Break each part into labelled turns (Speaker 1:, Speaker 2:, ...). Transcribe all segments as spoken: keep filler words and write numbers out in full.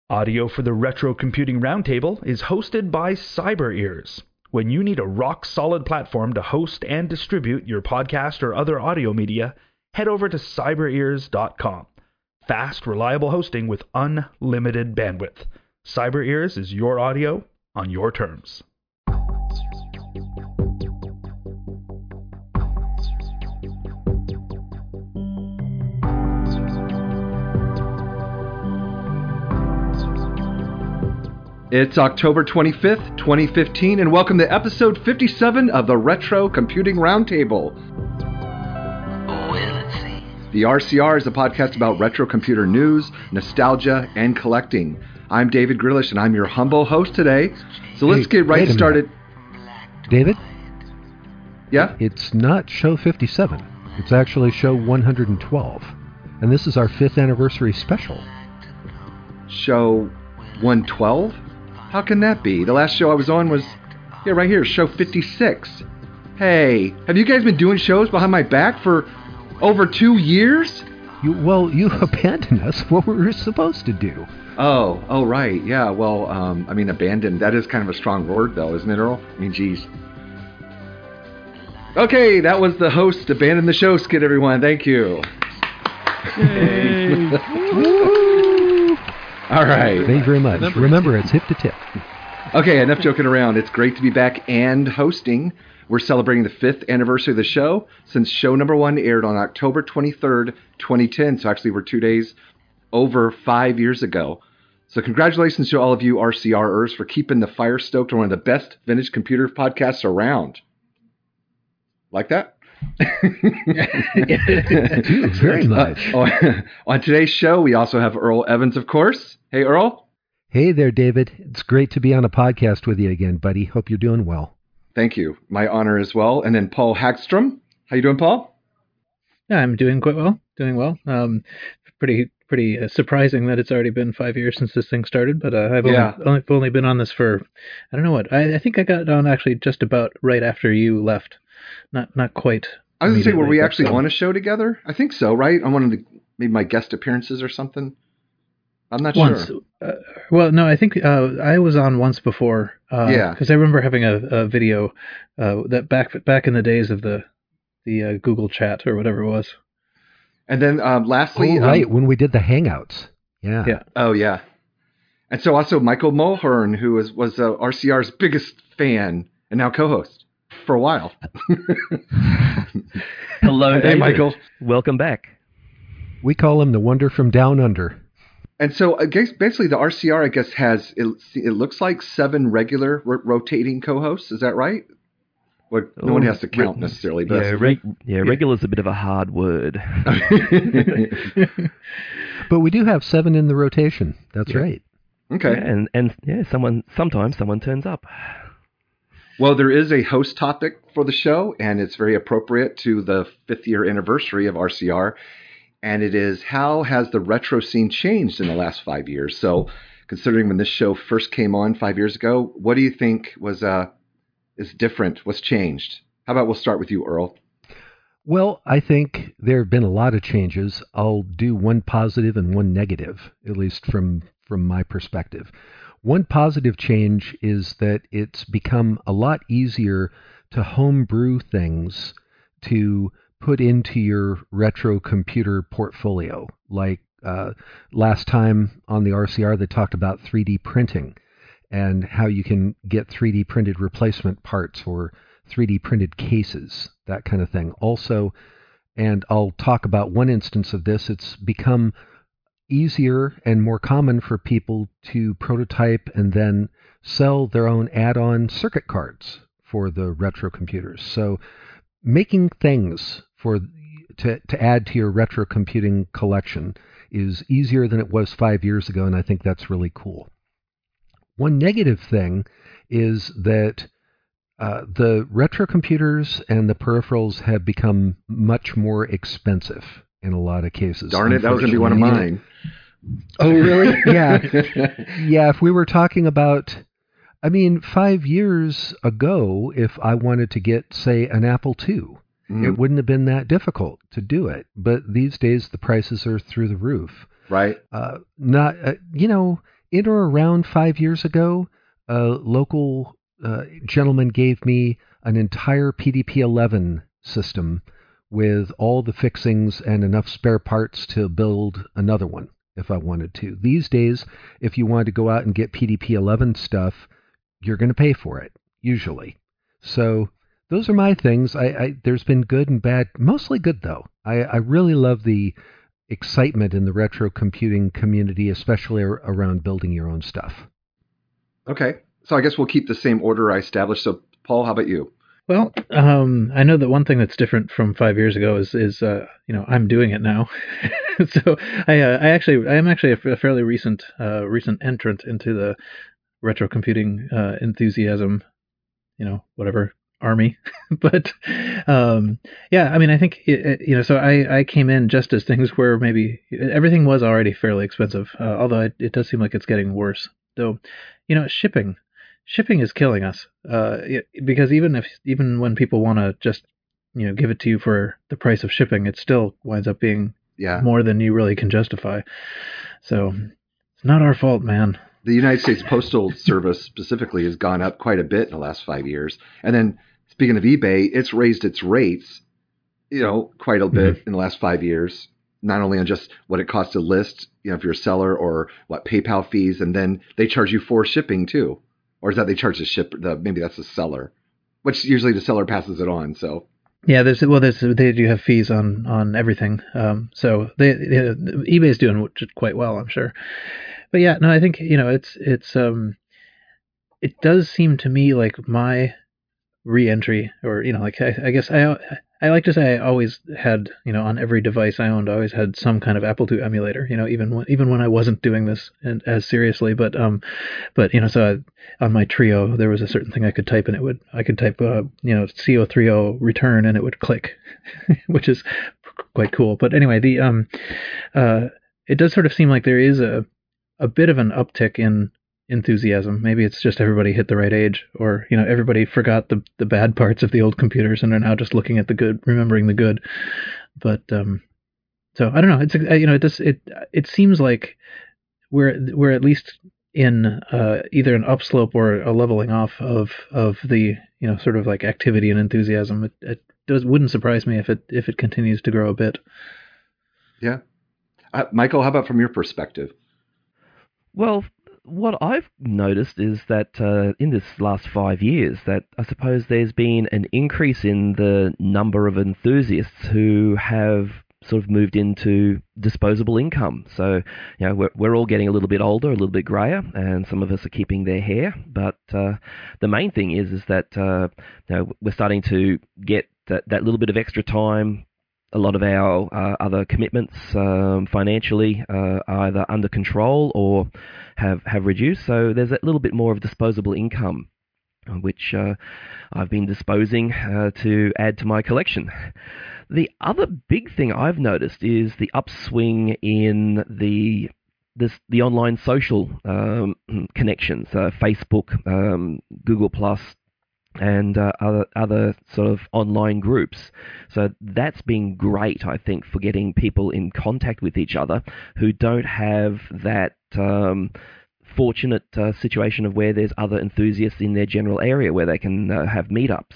Speaker 1: Audio for the Retro Computing Roundtable is hosted by CyberEars. When you need a rock-solid platform to host and distribute your podcast or other audio media, head over to cyber ears dot com. Fast, reliable hosting with unlimited bandwidth. CyberEars is your audio on your terms.
Speaker 2: It's October twenty-fifth, twenty fifteen, and welcome to episode fifty-seven of the Retro Computing Roundtable.
Speaker 3: Well, let's see.
Speaker 2: The R C R is a podcast about retro computer news, nostalgia, and collecting. I'm David Grealish, and I'm your humble host today. So let's
Speaker 4: Hey,
Speaker 2: get right
Speaker 4: wait a
Speaker 2: started.
Speaker 4: David,
Speaker 2: Yeah?
Speaker 4: it's not show fifty-seven. It's actually show one hundred twelve. And this is our fifth anniversary special.
Speaker 2: Show one twelve? How can that be? The last show I was on was, yeah, right here, show fifty-six. Hey, have you guys been doing shows behind my back for over two years?
Speaker 4: You, well, you abandoned us. What were we supposed to do?
Speaker 2: Oh, oh, right. Yeah, well, um, I mean, abandoned. That is kind of a strong word, though, isn't it, Earl? I mean, geez. Okay, that was the host, Abandon the Show skit, everyone. Thank you. All right.
Speaker 4: Thank you very much.
Speaker 3: Remember-
Speaker 4: Remember, it's hip to tip.
Speaker 2: Okay, enough joking around. It's great to be back and hosting. We're celebrating the fifth anniversary of the show since show number one aired on October twenty-third, twenty ten. So actually, we're two days over five years ago. So congratulations to all of you R C Rers for keeping the fire stoked on one of the best vintage computer podcasts around. Like that?
Speaker 4: Dude, very much.
Speaker 2: Uh, on, on today's show, we also have Earl Evans, of course. Hey, Earl.
Speaker 4: Hey there, David. It's great to be on a podcast with you again, buddy. Hope you're doing well.
Speaker 2: Thank you. My honor as well. And then Paul Hagstrom. How you doing, Paul?
Speaker 5: Yeah, I'm doing quite well. Doing well. Um, pretty pretty uh, surprising that it's already been five years since this thing started. But uh, I've only,
Speaker 2: Yeah.
Speaker 5: only only been on this for I don't know what. I, I think I got on actually just about right after you left. Not not quite.
Speaker 2: I was going to say, were we
Speaker 5: immediately,
Speaker 2: actually
Speaker 5: but, um,
Speaker 2: on a show together? I think so, right? On one of the, maybe my guest appearances or something? I'm not
Speaker 5: once?
Speaker 2: sure.
Speaker 5: Uh, well, no, I think uh, I was on once before. Uh,
Speaker 2: Yeah.
Speaker 5: Because I remember having a, a video uh, that back back in the days of the the uh, Google Chat or whatever it was.
Speaker 2: And then um, lastly...
Speaker 4: Oh, right,
Speaker 2: um,
Speaker 4: when we did the Hangouts. Yeah.
Speaker 5: Yeah.
Speaker 2: oh, yeah. And so also Michael Mulhern, who was, was uh, R C R's biggest fan and now co-host for a while.
Speaker 6: Hello,
Speaker 2: Hey,
Speaker 6: David.
Speaker 2: Michael.
Speaker 6: Welcome back.
Speaker 4: We call him the Wonder from Down Under.
Speaker 2: And so I guess basically the R C R, I guess, has, it, it looks like seven regular ro- rotating co-hosts. Is that right? Well, no
Speaker 6: Oh,
Speaker 2: one has to count
Speaker 6: re-
Speaker 2: necessarily, but
Speaker 6: Yeah, reg- yeah, regular's a bit of a hard word.
Speaker 4: But we do have seven in the rotation. That's
Speaker 2: Yeah.
Speaker 4: right.
Speaker 2: okay.
Speaker 6: Yeah, and and yeah, someone sometimes someone turns up.
Speaker 2: Well, there is a host topic for the show, and it's very appropriate to the fifth year anniversary of R C R. And it is, how has the retro scene changed in the last five years? So, considering when this show first came on five years ago, what do you think was uh, is different? What's changed? How about we'll start with you, Earl?
Speaker 4: Well, I think there have been a lot of changes. I'll do one positive and one negative, at least from, from my perspective. One positive change is that it's become a lot easier to homebrew things to put into your retro computer portfolio. Like uh, last time on the R C R, they talked about three D printing and how you can get three D printed replacement parts or three D printed cases, that kind of thing. Also, and I'll talk about one instance of this, it's become easier and more common for people to prototype and then sell their own add-on circuit cards for the retro computers. So making things for to, to add to your retro computing collection is easier than it was five years ago, and I think that's really cool. One negative thing is that uh, the retro computers and the peripherals have become much more expensive in a lot of cases.
Speaker 2: Darn it, that was going to be one of mine.
Speaker 4: Oh, really? Yeah. Yeah, if we were talking about, I mean, five years ago, if I wanted to get, say, an Apple two,
Speaker 2: Mm.
Speaker 4: it wouldn't have been that difficult to do it. But these days, the prices are through the roof.
Speaker 2: Right.
Speaker 4: Uh, not, uh, you know, in or around five years ago, a local uh, gentleman gave me an entire P D P eleven system with all the fixings and enough spare parts to build another one if I wanted to. These days, if you wanted to go out and get P D P eleven stuff, you're going to pay for it, usually. So those are my things. I, I There's been good and bad, mostly good though. I, I really love the excitement in the retro computing community, especially ar- around building your own stuff.
Speaker 2: Okay. So I guess we'll keep the same order I established. So Paul, how about you?
Speaker 5: Well, um, I know that one thing that's different from five years ago is, is uh, you know, I'm doing it now. so I, uh, I actually, I am actually a, a fairly recent, uh, recent entrant into the retro computing uh, enthusiasm, you know, whatever army. but um, yeah, I mean, I think it, it, you know, so I, I came in just as things were maybe everything was already fairly expensive, uh, although it, it does seem like it's getting worse. Though, you know, shipping. Shipping is killing us uh, because even if even when people want to just you know give it to you for the price of shipping, it still winds up being
Speaker 2: Yeah.
Speaker 5: more than you really can justify. So it's not our fault, man.
Speaker 2: The United States Postal Service specifically has gone up quite a bit in the last five years. And then speaking of eBay, it's raised its rates, you know, quite a bit
Speaker 5: Mm-hmm.
Speaker 2: in the last five years. Not only on just what it costs to list, you know, if you're a seller, or what PayPal fees, and then they charge you for shipping too. Or is that they charge the ship? The maybe that's the seller, which usually the seller passes it on. So
Speaker 5: Yeah, there's well, there's they do have fees on on everything. Um, so they, they eBay's doing quite well, I'm sure. But yeah, no, I think you know it's it's um, it does seem to me like my re-entry, or you know, like I, I guess I I like to say I always had, you know, on every device I owned, I always had some kind of Apple two emulator, you know, even when even when I wasn't doing this in, as seriously. But um, but you know, so I, on my Trio, there was a certain thing I could type, and it would I could type uh, you know C O three O return, and it would click, which is quite cool. But anyway, the um, uh, it does sort of seem like there is a a bit of an uptick in enthusiasm. Maybe it's just everybody hit the right age, or you know everybody forgot the the bad parts of the old computers and are now just looking at the good, remembering the good. But um, so I don't know. It's you know it does it it seems like we're we're at least in uh, either an upslope or a leveling off of of the you know sort of like activity and enthusiasm. It, it does wouldn't surprise me if it if it continues to grow a bit.
Speaker 2: yeah, uh, Michael, how about from your perspective?
Speaker 6: Well, what I've noticed is that uh, in this last five years, that I suppose there's been an increase in the number of enthusiasts who have sort of moved into disposable income. So, you know, we're, we're all getting a little bit older, a little bit grayer, and some of us are keeping their hair. But uh, the main thing is, is that uh, you know, we're starting to get that, that little bit of extra time. A lot of our uh, other commitments um, financially uh, are either under control or have, have reduced. So there's a little bit more of disposable income, which uh, I've been disposing uh, to add to my collection. The other big thing I've noticed is the upswing in the this the online social um, connections, uh, Facebook, um, Google Plus, and uh, other other sort of online groups. So that's been great, I think, for getting people in contact with each other who don't have that um, fortunate uh, situation of where there's other enthusiasts in their general area where they can uh, have meetups.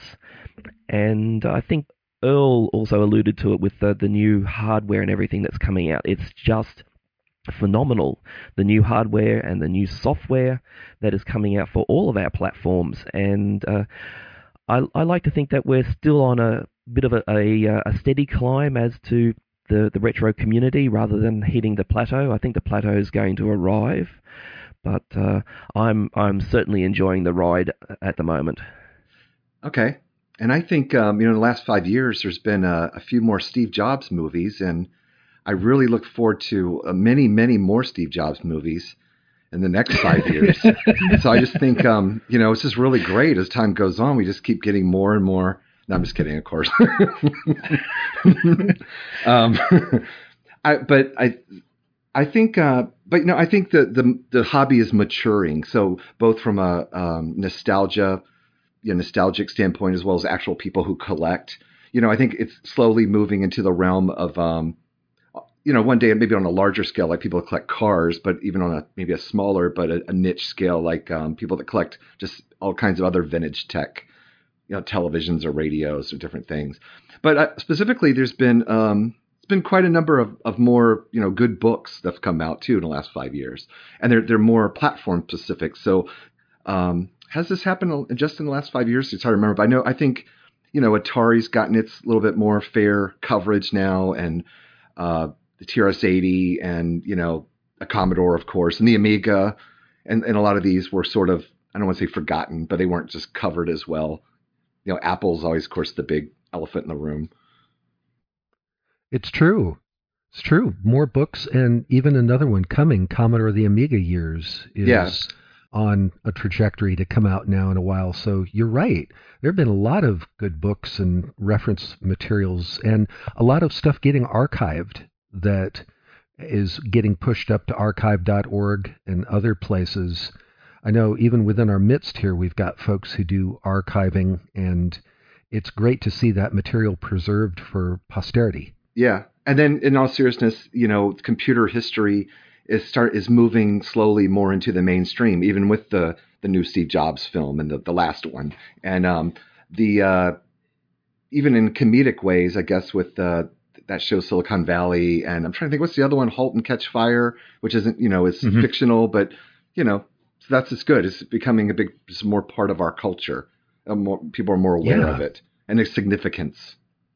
Speaker 6: And I think Earl also alluded to it with the, the new hardware and everything that's coming out. It's just phenomenal, the new hardware and the new software that is coming out for all of our platforms. And uh, I, I like to think that we're still on a bit of a, a, a steady climb as to the, the retro community rather than hitting the plateau. I think the plateau is going to arrive, but uh, I'm I'm certainly enjoying the ride at the moment.
Speaker 2: Okay. And I think, um, you know, in the last five years, there's been a, a few more Steve Jobs movies, and I really look forward to uh, many, many more Steve Jobs movies in the next five years. So I just think, um, you know, it's just really great as time goes on. We just keep getting more and more. No, I'm just kidding, of course. um, I, but I, I think, uh, but you know, I think the, the the hobby is maturing. So both from a um, nostalgia, you know, nostalgic standpoint, as well as actual people who collect. You know, I think it's slowly moving into the realm of um, you know, one day maybe on a larger scale, like people that collect cars, but even on a maybe a smaller but a, a niche scale, like um, people that collect just all kinds of other vintage tech, you know, televisions or radios or different things. But uh, specifically, there's been um, it's been quite a number of, of more, you know, good books that have come out too in the last five years, and they're they're more platform specific. So um, has this happened just in the last five years? It's hard to remember, but I know I think, you know, Atari's gotten its little bit more fair coverage now, and uh, the T R S eighty, and you know, a Commodore, of course, and the Amiga, and and a lot of these were sort of, I don't want to say forgotten, but they weren't just covered as well. You know, Apple's always, of course, the big elephant in the room.
Speaker 4: It's true. It's true. More books, and even another one coming, Commodore the Amiga years, is
Speaker 2: Yeah.
Speaker 4: on a trajectory to come out now in a while. So you're right. There have been a lot of good books and reference materials, and a lot of stuff getting archived that is getting pushed up to archive dot org and other places. I know even within our midst here, we've got folks who do archiving, and it's great to see that material preserved for posterity.
Speaker 2: Yeah. And then in all seriousness, you know, computer history is start is moving slowly more into the mainstream, even with the, the new Steve Jobs film and the, the last one. And um, the uh, even in comedic ways, I guess, with uh, that show Silicon Valley, and I'm trying to think, what's the other one? Halt and Catch Fire, which isn't, you know, is
Speaker 5: Mhm.
Speaker 2: fictional, but, you know, so that's just good. It's becoming a big, it's more part of our culture. Uh, more, people are more aware
Speaker 4: Yeah.
Speaker 2: of it and its significance.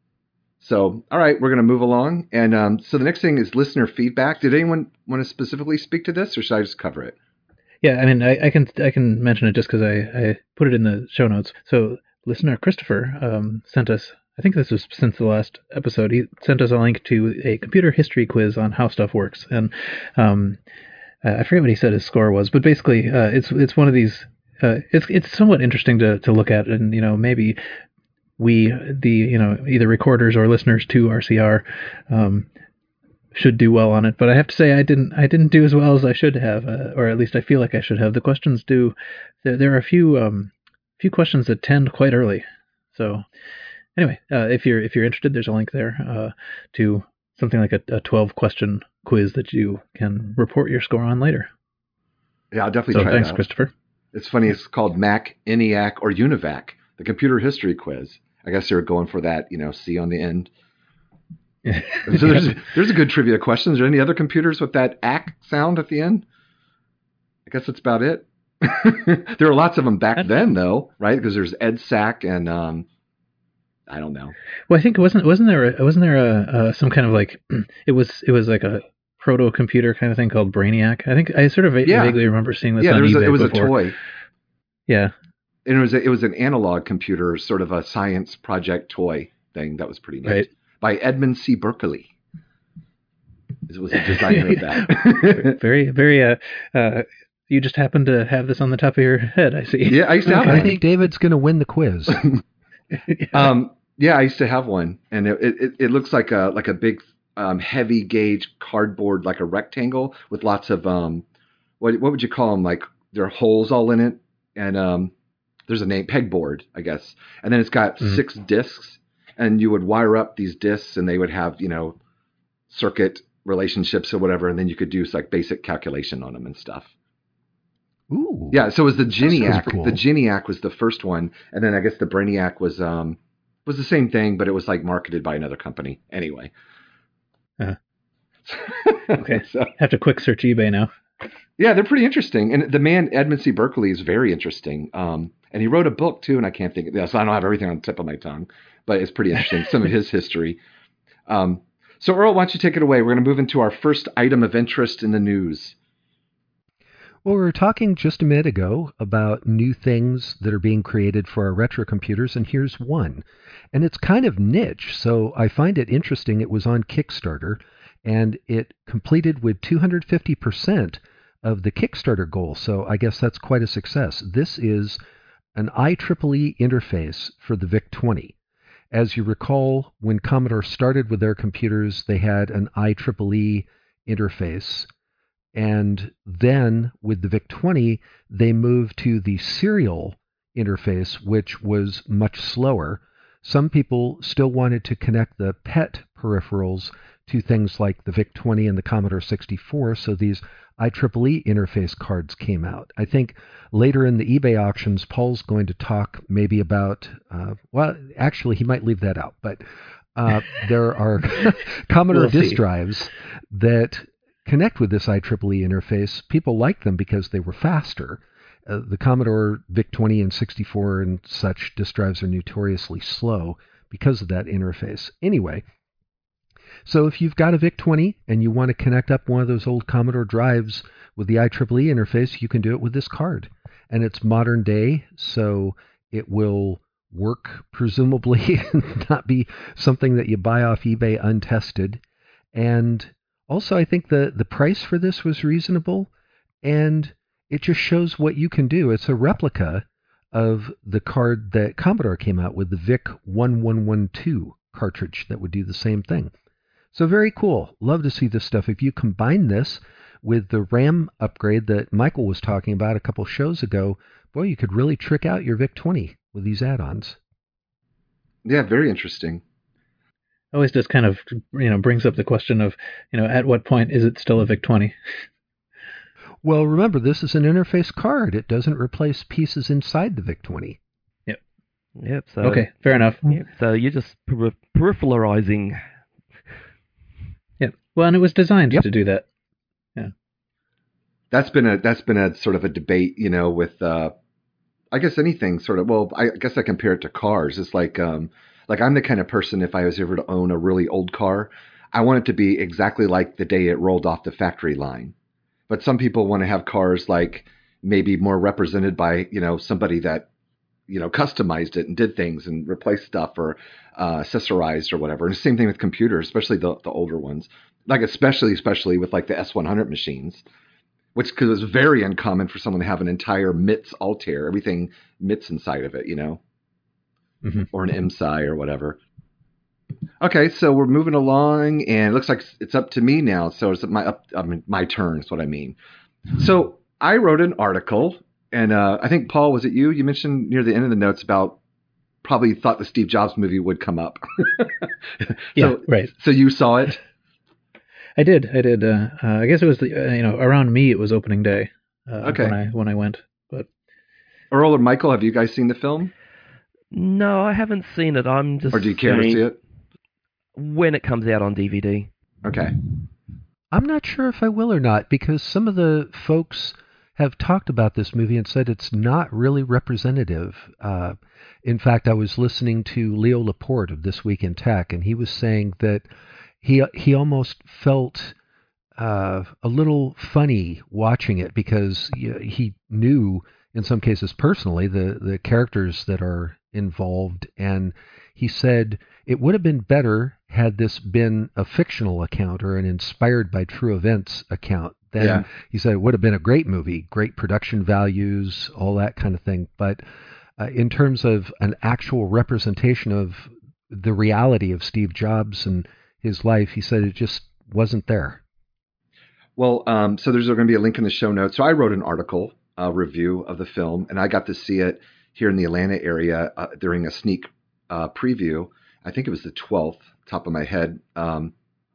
Speaker 2: So, all right, we're going to move along. And um, so the next thing is listener feedback. Did anyone want to specifically speak to this, or should I just cover it?
Speaker 5: Yeah, I mean, I, I can I can mention it just because I, I put it in the show notes. So listener Christopher um, sent us, I think this was since the last episode, he sent us a link to a computer history quiz on how stuff works. And um, uh, I forget what he said his score was, but basically uh, it's it's one of these, uh, it's it's somewhat interesting to, to look at, and, you know, maybe we, the, you know, either recorders or listeners to R C R, um, should do well on it. But I have to say I didn't I didn't do as well as I should have, uh, or at least I feel like I should have. The questions do there, there are a few um, few questions that tend quite early. So anyway, uh, if you're if you're interested, there's a link there uh, to something like a, a twelve question quiz that you can report your score on later.
Speaker 2: Yeah, I'll definitely
Speaker 5: So
Speaker 2: try
Speaker 5: thanks,
Speaker 2: that.
Speaker 5: Christopher.
Speaker 2: It's funny. It's called Mac, ENIAC, or UNIVAC, the computer history quiz. I guess they're going for that, you know, C on the end. So there's, there's a good trivia question. Is there any other computers with that A C sound at the end? I guess that's about it. There were lots of them back then, though, right? Because there's EDSAC and um, I don't know.
Speaker 5: Well, I think it wasn't wasn't there a, wasn't there a, uh, some kind of like it was it was like a proto computer kind of thing called Brainiac. I think I sort of va-
Speaker 2: Yeah.
Speaker 5: vaguely remember seeing this
Speaker 2: Yeah,
Speaker 5: on
Speaker 2: there was a,
Speaker 5: eBay
Speaker 2: it was
Speaker 5: before.
Speaker 2: a toy.
Speaker 5: Yeah.
Speaker 2: And it was a, it was an analog computer, sort of a science project toy thing that was pretty neat.
Speaker 5: Right.
Speaker 2: By Edmund C. Berkeley. It was a designer of that.
Speaker 5: Very, very. Uh, uh, you just happen to have this on the top of your head. I see.
Speaker 2: Yeah, I used to have
Speaker 4: I
Speaker 2: one.
Speaker 4: think David's going to win the quiz.
Speaker 2: Um, yeah, I used to have one, and it it, it looks like a like a big um, heavy gauge cardboard, like a rectangle with lots of um, what what would you call them? Like there are holes all in it, and um, there's a name, pegboard, I guess, and then it's got
Speaker 5: Mhm.
Speaker 2: six discs, and you would wire up these discs, and they would have, you know, circuit relationships or whatever, and then you could do like basic calculation on them and stuff.
Speaker 4: Ooh.
Speaker 2: Yeah, so it was the
Speaker 4: pretty
Speaker 2: Geniac.
Speaker 4: cool.
Speaker 2: The Geniac was the first one, and then I guess the Brainiac was um was the same thing, but it was like marketed by another company. Anyway.
Speaker 5: Uh, okay.
Speaker 2: So,
Speaker 5: Have to quick search eBay now.
Speaker 2: yeah, they're pretty interesting, and the man Edmund C. Berkeley is very interesting. Um, and he wrote a book too, and I can't think of this. So I don't have everything on the tip of my tongue, but it's pretty interesting. Some of his history. Um, so Earl, why don't you take it away? We're going to move into our first item of interest in the news.
Speaker 4: Well, we were talking just a minute ago about new things that are being created for our retro computers, and here's one. And it's kind of niche, so I find it interesting. It was on Kickstarter, and it completed with two hundred fifty percent of the Kickstarter goal, so I guess that's quite a success. This is an I triple E interface for the V I C twenty. As you recall, when Commodore started with their computers, they had an I triple E interface. And then with the V I C twenty, they moved to the serial interface, which was much slower. Some people still wanted to connect the P E T peripherals to things like the V I C twenty and the Commodore sixty-four, so these I triple E interface cards came out. I think later in the eBay auctions, Paul's going to talk maybe about, uh, well, actually, he might leave that out, but uh, there are Commodore
Speaker 5: We'll
Speaker 4: disk
Speaker 5: see.
Speaker 4: drives that connect with this I triple E interface. People like them because they were faster. Uh, the Commodore V I C twenty and sixty-four and such disk drives are notoriously slow because of that interface. Anyway, so if you've got a V I C twenty and you want to connect up one of those old Commodore drives with the I triple E interface, you can do it with this card. And it's modern day, so it will work presumably and not be something that you buy off eBay untested. And also, I think the, the price for this was reasonable, and it just shows what you can do. It's a replica of the card that Commodore came out with, the V I C eleven twelve cartridge that would do the same thing. So very cool. Love to see this stuff. If you combine this with the RAM upgrade that Michael was talking about a couple shows ago, boy, you could really trick out your V I C twenty with these add-ons.
Speaker 2: Yeah, very interesting.
Speaker 5: Always just kind of, you know, brings up the question of, you know, at what point is it still a V I C twenty?
Speaker 4: Well, remember, this is an interface card. It doesn't replace pieces inside the V I C twenty.
Speaker 6: Yep. So
Speaker 5: Okay, fair enough.
Speaker 6: Yep, so you're just per- peripheralizing.
Speaker 5: Yeah. Well, and it was designed
Speaker 4: Yep.
Speaker 5: to do that.
Speaker 2: That's been a that's been a sort of a debate, you know, with uh, I guess anything sort of. Well, I guess I compare it to cars. It's like um, like I'm the kind of person, if I was ever to own a really old car, I want it to be exactly like the day it rolled off the factory line. But some people want to have cars like maybe more represented by, you know, somebody that, you know, customized it and did things and replaced stuff or uh, accessorized or whatever. And the same thing with computers, especially the, the older ones, like especially especially with like the S one hundred machines, which because it's very uncommon for someone to have an entire M I T S Altair, everything M I T S inside of it, you know,
Speaker 5: Mm-hmm.
Speaker 2: or an M S I or whatever. Okay, so we're moving along, and it looks like it's up to me now. So it's my up, I mean, my turn is what I mean. So I wrote an article, and uh, I think, Paul, was it you? You mentioned near the end of the notes about probably thought the Steve Jobs movie would come up.
Speaker 5: Yeah,
Speaker 2: so,
Speaker 5: right.
Speaker 2: So you saw it?
Speaker 5: I did. I did. Uh, uh, I guess it was the uh, you know around me. It was opening day. Uh,
Speaker 2: Okay.
Speaker 5: When I when I went, but
Speaker 2: Earl or Michael, have you guys seen the film?
Speaker 6: No, I haven't seen it. I'm just
Speaker 2: Or do you care to
Speaker 6: saying
Speaker 2: see it?
Speaker 6: when it comes out on D V D.
Speaker 2: Okay.
Speaker 4: I'm not sure if I will or not, because some of the folks have talked about this movie and said it's not really representative. Uh, in fact, I was listening to Leo Laporte of This Week in Tech, and he was saying that he he almost felt uh, a little funny watching it because he he knew, in some cases personally, the, the characters that are involved, and he said it would have been better had this been a fictional account or an inspired by true events account. Then
Speaker 2: Yeah.
Speaker 4: he said it would have been a great movie, great production values, all that kind of thing. But uh, in terms of an actual representation of the reality of Steve Jobs and his life, he said it just wasn't there.
Speaker 2: Well, um, so there's going to be a link in the show notes. So I wrote an article, a review of the film, and I got to see it here in the Atlanta area uh, during a sneak uh, preview. I think it was the twelfth, top of my head. Um,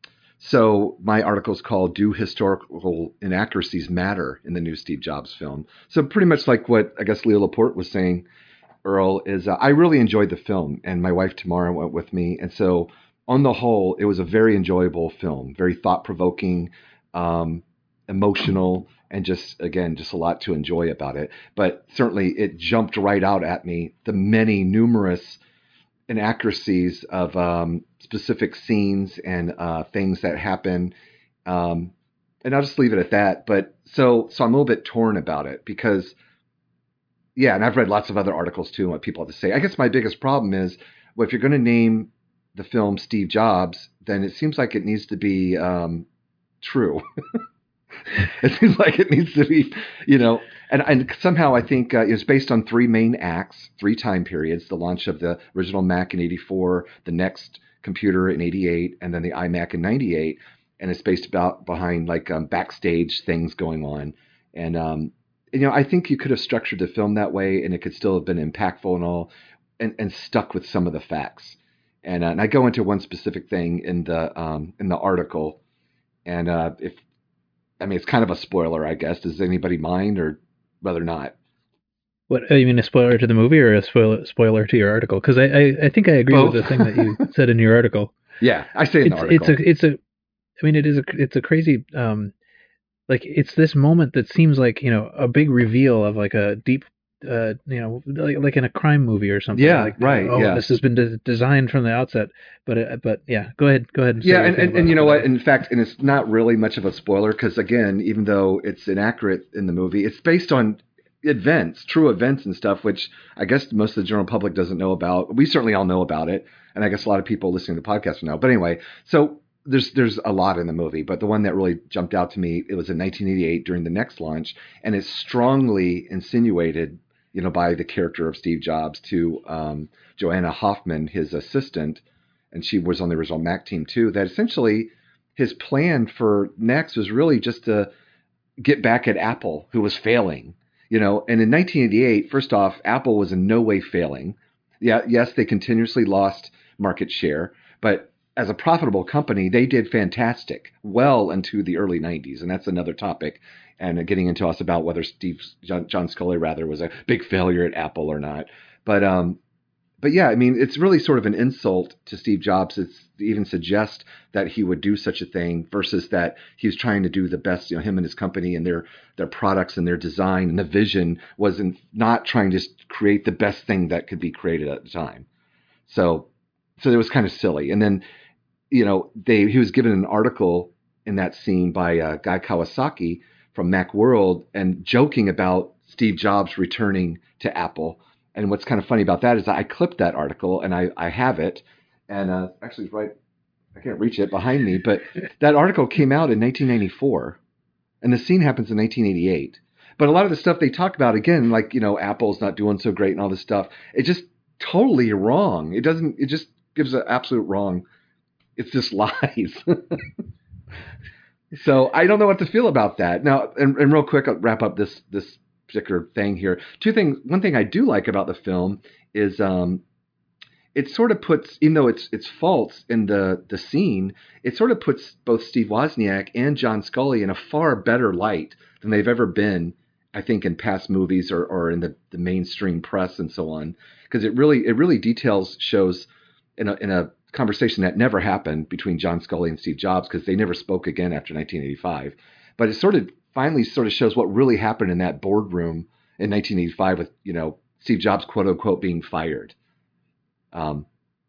Speaker 2: so my article is called "Do Historical Inaccuracies Matter in the New Steve Jobs Film?" So pretty much like what I guess Leo Laporte was saying, Earl, is uh, I really enjoyed the film, and my wife Tamara went with me. And so on the whole, it was a very enjoyable film, very thought-provoking, um, emotional, and just, again, just a lot to enjoy about it. But certainly it jumped right out at me, the many numerous inaccuracies of um, specific scenes and uh, things that happen. Um, and I'll just leave it at that. But so, so I'm a little bit torn about it because, yeah, and I've read lots of other articles too and what people have to say. I guess my biggest problem is, well, if you're going to name the film Steve Jobs, then it seems like it needs to be um, true. It seems like it needs to be, you know, and, and somehow I think uh, it's based on three main acts, three time periods: the launch of the original Mac in eighty-four, the next computer in eighty-eight, and then the iMac in ninety-eight. And it's based about behind like um, backstage things going on. And, um, you know, I think you could have structured the film that way and it could still have been impactful and all, and, and stuck with some of the facts. And, uh, and I go into one specific thing in the um, in the article, and uh, if I mean it's kind of a spoiler, I guess. Does anybody mind, or whether or not?
Speaker 5: What, you mean a spoiler to the movie or a spoiler spoiler to your article? Because I, I, I think I agree
Speaker 2: Both.
Speaker 5: with the thing that you said in your article.
Speaker 2: Yeah, I say in
Speaker 5: it's,
Speaker 2: the article.
Speaker 5: It's a, it's a, I mean, it is a, it's a crazy, um, like it's this moment that seems like, you know, a big reveal of like a deep, uh, you know, like, like in a crime movie or something.
Speaker 2: Yeah,
Speaker 5: like,
Speaker 2: right.
Speaker 5: Oh,
Speaker 2: yeah.
Speaker 5: this has been de- designed from the outset. But, uh, but yeah, go ahead, go ahead. And say
Speaker 2: Yeah,
Speaker 5: your
Speaker 2: and,
Speaker 5: thing
Speaker 2: and,
Speaker 5: about
Speaker 2: and you
Speaker 5: it.
Speaker 2: know what? In fact, and it's not really much of a spoiler because, again, even though it's inaccurate in the movie, it's based on events, true events and stuff, which I guess most of the general public doesn't know about. We certainly all know about it, and I guess a lot of people listening to the podcast know. But anyway, so there's there's a lot in the movie, but the one that really jumped out to me, it was in nineteen eighty-eight during the NeXT launch, and it's strongly insinuated, you know, by the character of Steve Jobs to um, Joanna Hoffman, his assistant, and she was on the original Mac team too, that essentially his plan for NeXT was really just to get back at Apple, who was failing. You know, and in nineteen eighty-eight, first off, Apple was in no way failing. Yeah, yes, they continuously lost market share, but as a profitable company, they did fantastic well into the early nineties, and that's another topic. And getting into us about whether Steve John, John Sculley rather was a big failure at Apple or not. But um, but yeah, I mean, it's really sort of an insult to Steve Jobs to even suggest that he would do such a thing versus that he was trying to do the best, you know, him and his company and their their products and their design and the vision wasn't not trying to create the best thing that could be created at the time. So, so it was kind of silly. And then, you know, they he was given an article in that scene by uh, Guy Kawasaki from Macworld and joking about Steve Jobs returning to Apple. And what's kind of funny about that is I clipped that article and I, I have it. And uh, actually, it's right, I can't reach it behind me, but that article came out in nineteen ninety-four. And the scene happens in nineteen eighty-eight. But a lot of the stuff they talk about, again, like, you know, Apple's not doing so great and all this stuff, it's just totally wrong. It doesn't, it just gives an absolute wrong. It's just lies. So I don't know what to feel about that. Now, and, and real quick, I'll wrap up this this particular thing here. Two things. One thing I do like about the film is um, it sort of puts, even though it's it's faults in the the scene, it sort of puts both Steve Wozniak and John Sculley in a far better light than they've ever been, I think, in past movies or, or in the, the mainstream press and so on. Because it really it really details shows in a in a conversation that never happened between John Sculley and Steve Jobs, because they never spoke again after nineteen eighty-five. But it sort of finally sort of shows what really happened in that boardroom in nineteen eighty-five with, you know, Steve Jobs, quote unquote, being fired. Um.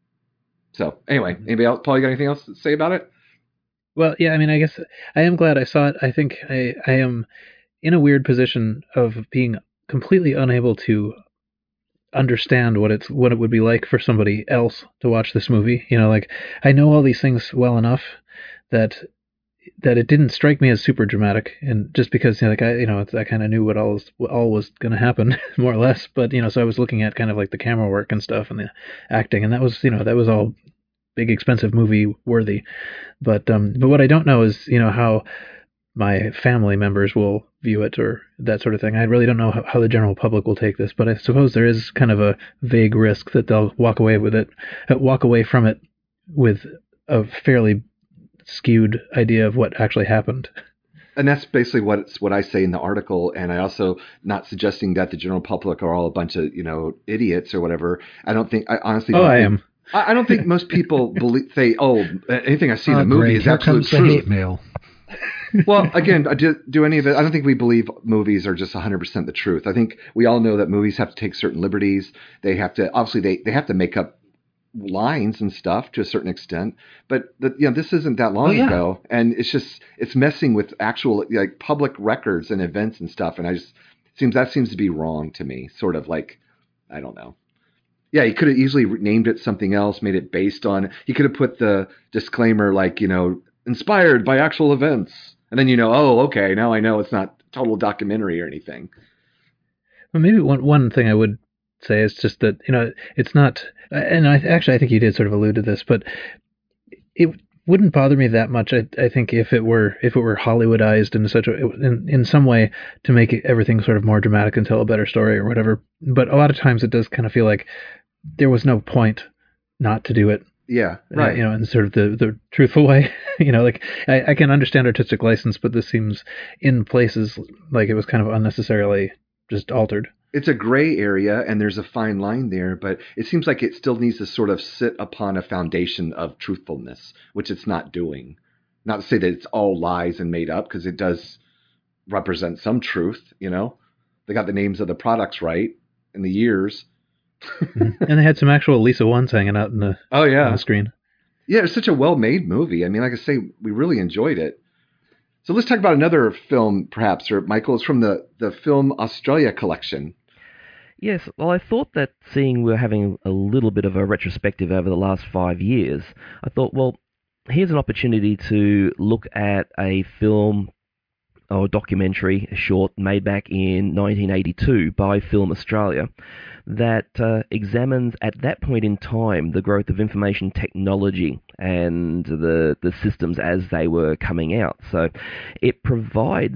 Speaker 2: So anyway, anybody else? Paul, you got anything else to say about it?
Speaker 5: Well, yeah, I mean, I guess I am glad I saw it. I think I, I am in a weird position of being completely unable to understand what it's what it would be like for somebody else to watch this movie. You know, like I know all these things well enough that that it didn't strike me as super dramatic, and just because, you know, like I you know it's, I kind of knew what all was, what all was going to happen more or less. But, you know, so I was looking at kind of like the camera work and stuff and the acting, and that was, you know, that was all big expensive movie worthy. But um but what I don't know is, you know, how my family members will view it or that sort of thing. I really don't know how, how the general public will take this, but I suppose there is kind of a vague risk that they'll walk away with it, walk away from it with a fairly skewed idea of what actually happened.
Speaker 2: And that's basically what it's what I say in the article. And I also, not suggesting that the general public are all a bunch of, you know, idiots or whatever. I don't think, I honestly don't
Speaker 5: Oh, I
Speaker 2: think,
Speaker 5: am.
Speaker 2: I, I don't think most people believe, say, oh, anything I see in
Speaker 4: Oh,
Speaker 2: the movie
Speaker 4: great.
Speaker 2: is
Speaker 4: Here
Speaker 2: absolute
Speaker 4: comes the
Speaker 2: truth.
Speaker 4: hate mail.
Speaker 2: Well, again, do, do any of it? I don't think we believe movies are just one hundred percent the truth. I think we all know that movies have to take certain liberties. They have to, obviously, they, they have to make up lines and stuff to a certain extent. But the, you know, this isn't that long
Speaker 4: Oh, yeah.
Speaker 2: ago, and it's just it's messing with actual like public records and events and stuff. And I just seems that seems to be wrong to me. Sort of like, I don't know. Yeah, he could have easily named it something else, made it based on. He could have put the disclaimer like, you know, inspired by actual events. And then, you know, oh, okay, now I know it's not total documentary or anything.
Speaker 5: Well, maybe one one thing I would say is just that, you know, it's not, and I actually I think you did sort of allude to this, but it wouldn't bother me that much. I, I think if it were if it were Hollywoodized in such a in, in some way to make it, everything sort of more dramatic and tell a better story or whatever. But a lot of times it does kind of feel like there was no point not to do it
Speaker 2: Yeah,
Speaker 5: uh,
Speaker 2: right.
Speaker 5: you know, in sort of the, the truthful way. you know, like I, I can understand artistic license, but this seems in places like it was kind of unnecessarily just altered.
Speaker 2: It's a gray area and there's a fine line there, but it seems like it still needs to sort of sit upon a foundation of truthfulness, which it's not doing. Not to say that it's all lies and made up, because it does represent some truth, you know. They got the names of the products right and the years.
Speaker 5: Mm-hmm. And they had some actual Lisa Ones hanging out in the,
Speaker 2: oh, yeah.
Speaker 5: on the screen.
Speaker 2: Yeah, it's such a well-made movie. I mean, like I say, we really enjoyed it. So let's talk about another film, perhaps, or Michael. It's from the, the Film Australia collection.
Speaker 6: Yes, well, I thought that seeing we're having a little bit of a retrospective over the last five years, I thought, well, here's an opportunity to look at a film or documentary, a short, made back in nineteen eighty-two by Film Australia, that uh, examines at that point in time the growth of information technology and the the systems as they were coming out. So it provides,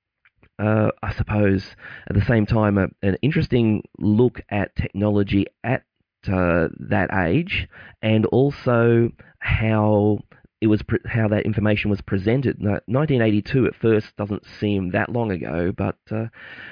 Speaker 6: uh, I suppose, at the same time, a, an interesting look at technology at uh, that age, and also how it was pre- how that information was presented. Now, nineteen eighty-two at first doesn't seem that long ago, but uh,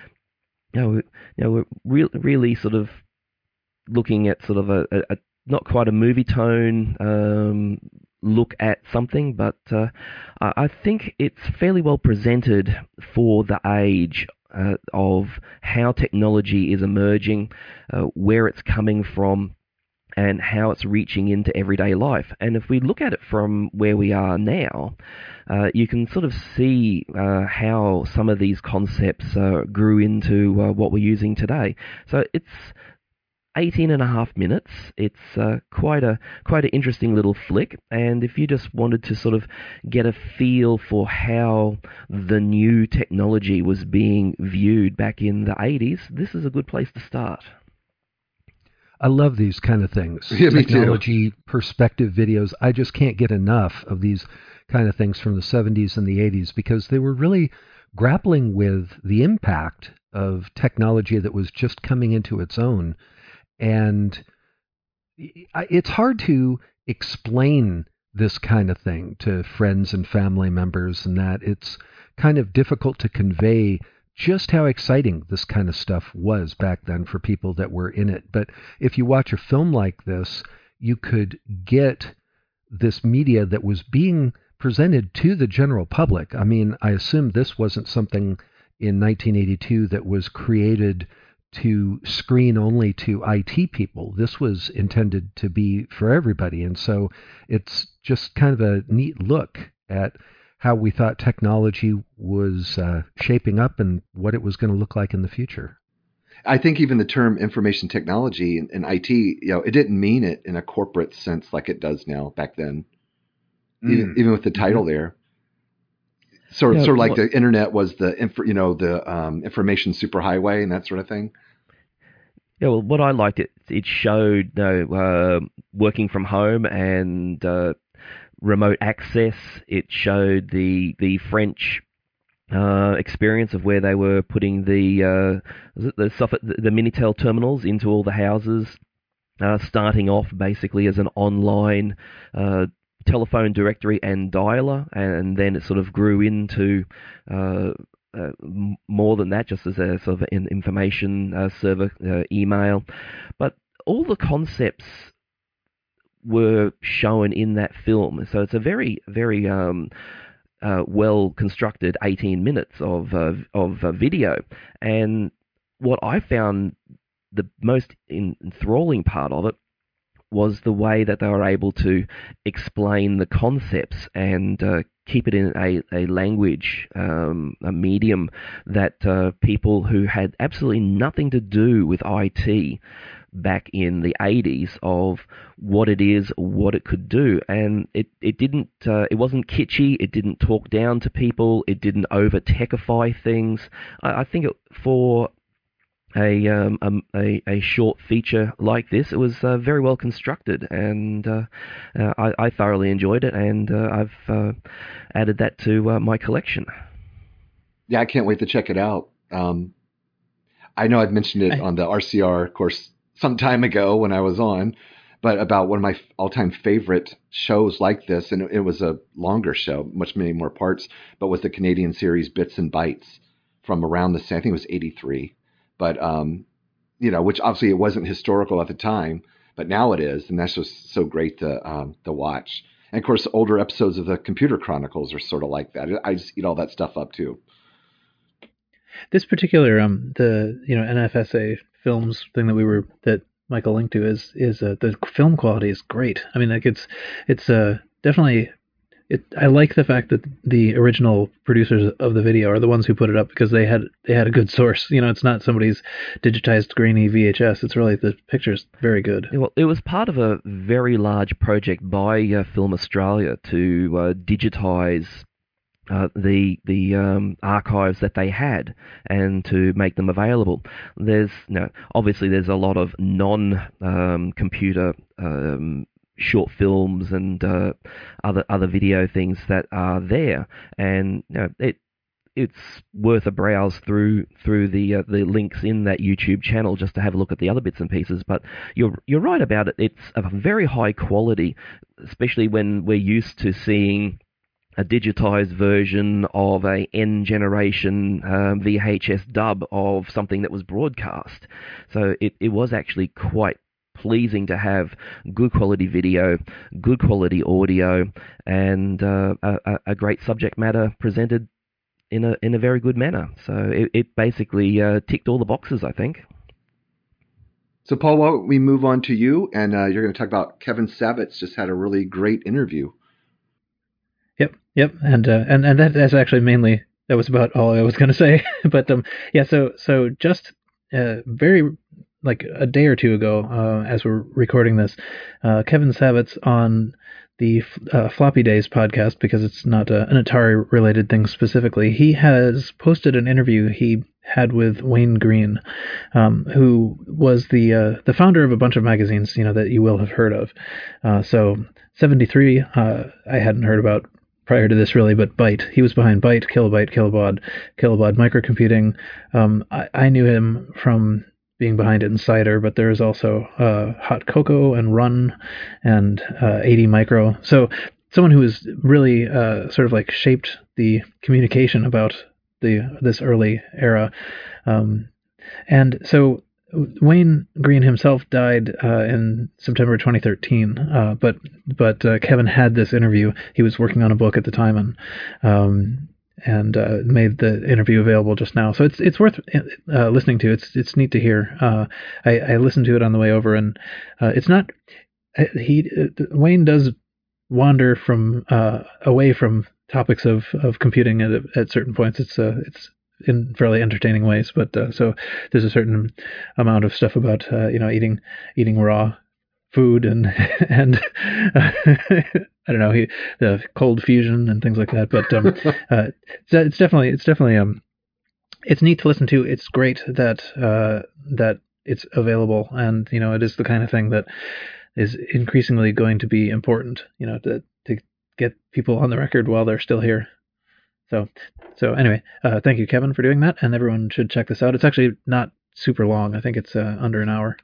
Speaker 6: you know, you know, we're re- really sort of looking at sort of a, a, a not quite a movie tone um, look at something, but uh, I think it's fairly well presented for the age uh, of how technology is emerging, uh, where it's coming from, and how it's reaching into everyday life. And if we look at it from where we are now, uh, you can sort of see uh, how some of these concepts uh, grew into uh, what we're using today. So it's eighteen and a half minutes. It's uh, quite a quite an interesting little flick. And if you just wanted to sort of get a feel for how the new technology was being viewed back in the eighties, this is a good place to start.
Speaker 4: I love these kind of things.
Speaker 2: Yeah, me
Speaker 4: Technology,
Speaker 2: too.
Speaker 4: perspective videos. I just can't get enough of these kind of things from the seventies and the eighties, because they were really grappling with the impact of technology that was just coming into its own. And it's hard to explain this kind of thing to friends and family members, and that it's kind of difficult to convey just how exciting this kind of stuff was back then for people that were in it. But if you watch a film like this, you could get this media that was being presented to the general public. I mean, I assume this wasn't something in nineteen eighty-two that was created to screen only to I T people. This was intended to be for everybody. And so it's just kind of a neat look at how we thought technology was uh, shaping up and what it was going to look like in the future.
Speaker 2: I think even the term information technology and, and I T, you know, it didn't mean it in a corporate sense like it does now back then. Mm. Even, even with the title mm-hmm. there. Sort of, yeah, sort of like well, the internet was the, inf- you know, the um, information superhighway and that sort of thing.
Speaker 6: Yeah, well, what I liked, it it showed you know, uh, working from home and uh, remote access. It showed the the French uh, experience of where they were putting the uh, the, software, the the Minitel terminals into all the houses, uh, starting off basically as an online uh, telephone directory and dialer, and then it sort of grew into uh, uh, more than that, just as a sort of an information uh, server, uh, email. But all the concepts were shown in that film, so it's a very, very um, uh, well constructed eighteen minutes of uh, of uh, video. And what I found the most enthralling part of it was the way that they were able to explain the concepts and uh, keep it in a, a language, um, a medium that uh, people who had absolutely nothing to do with I T back in the eighties of what it is, what it could do. And it, it didn't, uh, it wasn't kitschy, it didn't talk down to people, it didn't over-techify things. I, I think it, for A, um, a a short feature like this, it was uh, very well constructed, and uh, uh, I, I thoroughly enjoyed it, and uh, I've uh, added that to uh, my collection.
Speaker 2: Yeah, I can't wait to check it out. Um, I know I've mentioned it on the R C R, of course, some time ago when I was on, but about one of my all-time favorite shows like this, and it was a longer show, much many more parts, but was the Canadian series Bits and Bytes from around the same, I think it was eighty-three, but um, you know, which obviously it wasn't historical at the time, but now it is, and that's just so great to um, to watch. And of course, older episodes of the Computer Chronicles are sort of like that. I just eat all that stuff up too.
Speaker 5: This particular um the you know N F S A films thing that we were that Michael linked to is is uh, the film quality is great. I mean, like it's it's uh definitely it. I like the fact that the original producers of the video are the ones who put it up because they had they had a good source. You know, it's not somebody's digitized grainy V H S. It's really the picture's very good.
Speaker 6: Well, it was part of a very large project by uh, Film Australia to uh, digitize Uh, the the um, archives that they had and to make them available. There's you know, obviously there's a lot of non um, computer um, short films and uh, other other video things that are there, and you know, it it's worth a browse through through the uh, the links in that YouTube channel just to have a look at the other bits and pieces. But you're you're right about it. It's of a very high quality, especially when we're used to seeing a digitized version of a N generation um, V H S dub of something that was broadcast. So it, it was actually quite pleasing to have good quality video, good quality audio, and uh, a, a great subject matter presented in a in a very good manner. So it, it basically uh, ticked all the boxes, I think.
Speaker 2: So Paul, why don't we move on to you, and uh, you're going to talk about Kevin Savetz just had a really great interview.
Speaker 5: Yep, yep, and uh, and and that, that's actually mainly that was about all I was going to say. But um, yeah, so so just uh, very like a day or two ago, uh, as we're recording this, uh, Kevin Savetz on the uh, Floppy Days podcast, because it's not uh, an Atari related thing specifically, he has posted an interview he had with Wayne Green, um, who was the uh, the founder of a bunch of magazines, you know, that you will have heard of. Uh, so seventy-three, uh, I hadn't heard about prior to this really, but Byte. He was behind Byte, Kilobyte, Kilobaud, Kilobaud Microcomputing. Um, I, I knew him from being behind Insider, but there's also uh, Hot Cocoa and Run and uh, eighty Micro. So someone who has really uh, sort of like shaped the communication about the this early era. Um, and so Wayne Green himself died uh, in September twenty thirteen, uh, but but uh, Kevin had this interview. He was working on a book at the time, and um, and uh, made the interview available just now. So it's it's worth uh, listening to. It's it's neat to hear. Uh, I, I listened to it on the way over, and uh, it's not he uh, Wayne does wander from uh, away from topics of, of computing at at certain points. It's uh, it's in fairly entertaining ways, but uh, so there's a certain amount of stuff about uh, you know eating eating raw food and and uh, I don't know he, the cold fusion and things like that. But um, uh, it's, it's definitely it's definitely um it's neat to listen to. It's great that uh, that it's available, and you know it is the kind of thing that is increasingly going to be important. You know to to get people on the record while they're still here. So, so anyway, uh, thank you, Kevin, for doing that, and everyone should check this out. It's actually not super long. I think it's uh, under an hour.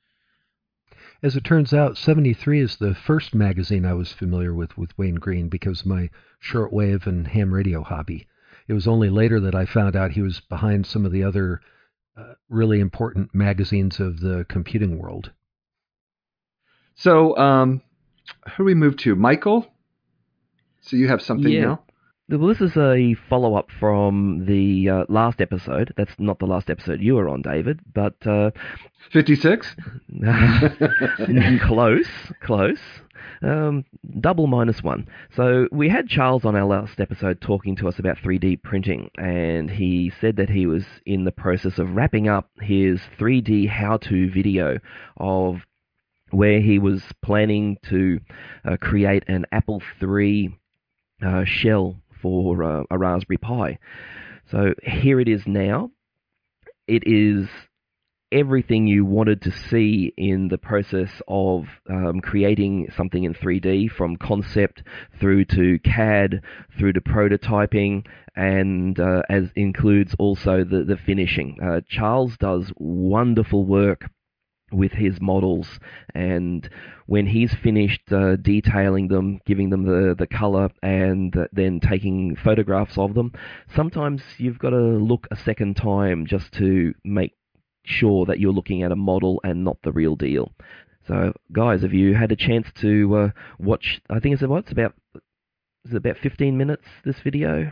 Speaker 4: As it turns out, seventy-three is the first magazine I was familiar with with Wayne Green because of my shortwave and ham radio hobby. It was only later that I found out he was behind some of the other uh, really important magazines of the computing world.
Speaker 2: So, um, who do we move to? Michael? So you have something
Speaker 6: yeah.
Speaker 2: now?
Speaker 6: Well, this is a follow-up from the uh, last episode. That's not the last episode you were on, David, but... Uh,
Speaker 2: fifty-six?
Speaker 6: Close, close. Um, double minus one. So we had Charles on our last episode talking to us about three D printing, and he said that he was in the process of wrapping up his three D how-to video of where he was planning to uh, create an Apple three uh, shell for uh, a Raspberry Pi. So here it is now. It is everything you wanted to see in the process of um, creating something in three D, from concept through to C A D, through to prototyping, and uh, as includes also the, the finishing. Uh, Charles does wonderful work with his models, and when he's finished uh, detailing them, giving them the, the color, and uh, then taking photographs of them, sometimes you've got to look a second time just to make sure that you're looking at a model and not the real deal. So, guys, have you had a chance to uh, watch? I think it's what it's about. Is it about fifteen minutes? This video.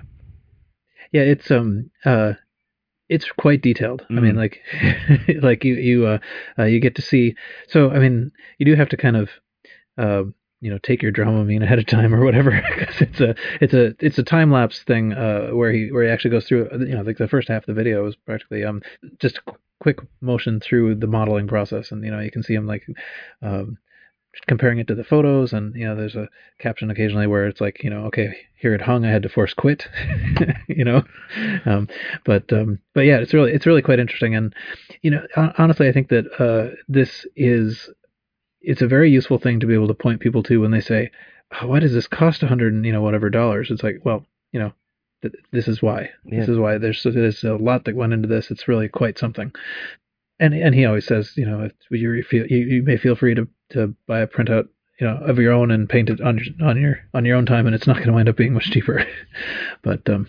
Speaker 5: Yeah, it's um uh. It's quite detailed.
Speaker 6: Mm.
Speaker 5: I mean, like, like you you uh, uh, you get to see. So, I mean, you do have to kind of, uh, you know, take your Dramamine ahead of time or whatever, because it's a it's a it's a time lapse thing uh, where he where he actually goes through. You know, like the first half of the video is practically um just a quick motion through the modeling process, and you know you can see him like um, comparing it to the photos, and you know there's a caption occasionally where it's like, you know, okay, here it hung, I had to force quit, you know, um, but um, but yeah, it's really it's really quite interesting, and you know honestly I think that uh, this is it's a very useful thing to be able to point people to when they say, oh, why does this cost a hundred and you know whatever dollars? It's like, well, you know, th- this is why
Speaker 6: Yeah.
Speaker 5: this is why there's there's a lot that went into this. It's really quite something. And and he always says, you know, if you feel you, you may feel free to, to buy a printout, you know, of your own and paint it on your on your on your own time, and it's not going to wind up being much cheaper. but um,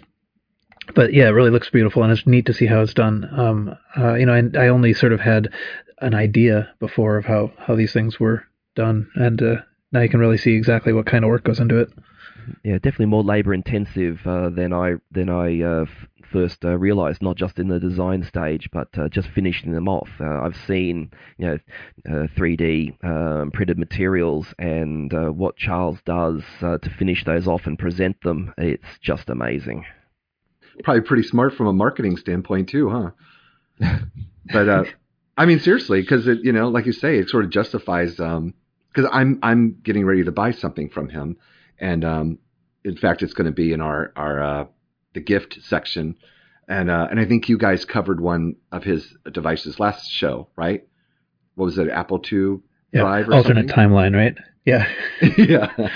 Speaker 5: but yeah, it really looks beautiful, and it's neat to see how it's done. Um, uh, you know, and I only sort of had an idea before of how, how these things were done, and uh, now you can really see exactly what kind of work goes into it.
Speaker 6: Yeah, definitely more labor intensive uh, than I than I uh, f- first uh, realized. Not just in the design stage, but uh, just finishing them off. Uh, I've seen, you know, uh, three D um, printed materials, and uh, what Charles does uh, to finish those off and present them. It's just amazing.
Speaker 2: Probably pretty smart from a marketing standpoint too, huh? But uh, I mean, seriously, because it, you know, like you say, it sort of justifies. Um, because I'm I'm getting ready to buy something from him. And um, in fact, it's going to be in our our uh, the gift section, and uh, and I think you guys covered one of his devices last show, right? What was it, Apple two
Speaker 5: yeah,
Speaker 2: Drive or
Speaker 5: alternate
Speaker 2: something?
Speaker 5: timeline, right? Yeah,
Speaker 2: yeah.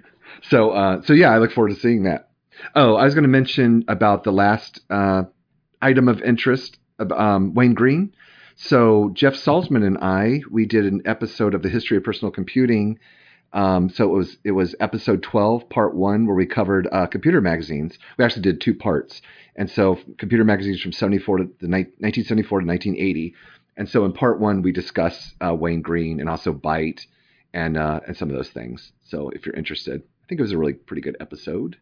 Speaker 2: So uh, so yeah, I look forward to seeing that. Oh, I was going to mention about the last uh, item of interest, um, Wayne Green. So Jeff Salzman and I, we did an episode of the History of Personal Computing. Um, so it was it was episode twelve, part one, where we covered uh, computer magazines. We actually did two parts, and so computer magazines from seventy-four to the ni- nineteen seventy-four to nineteen eighty. And so in part one, we discuss uh, Wayne Green and also Byte and uh, and some of those things. So if you're interested, I think it was a really pretty good episode.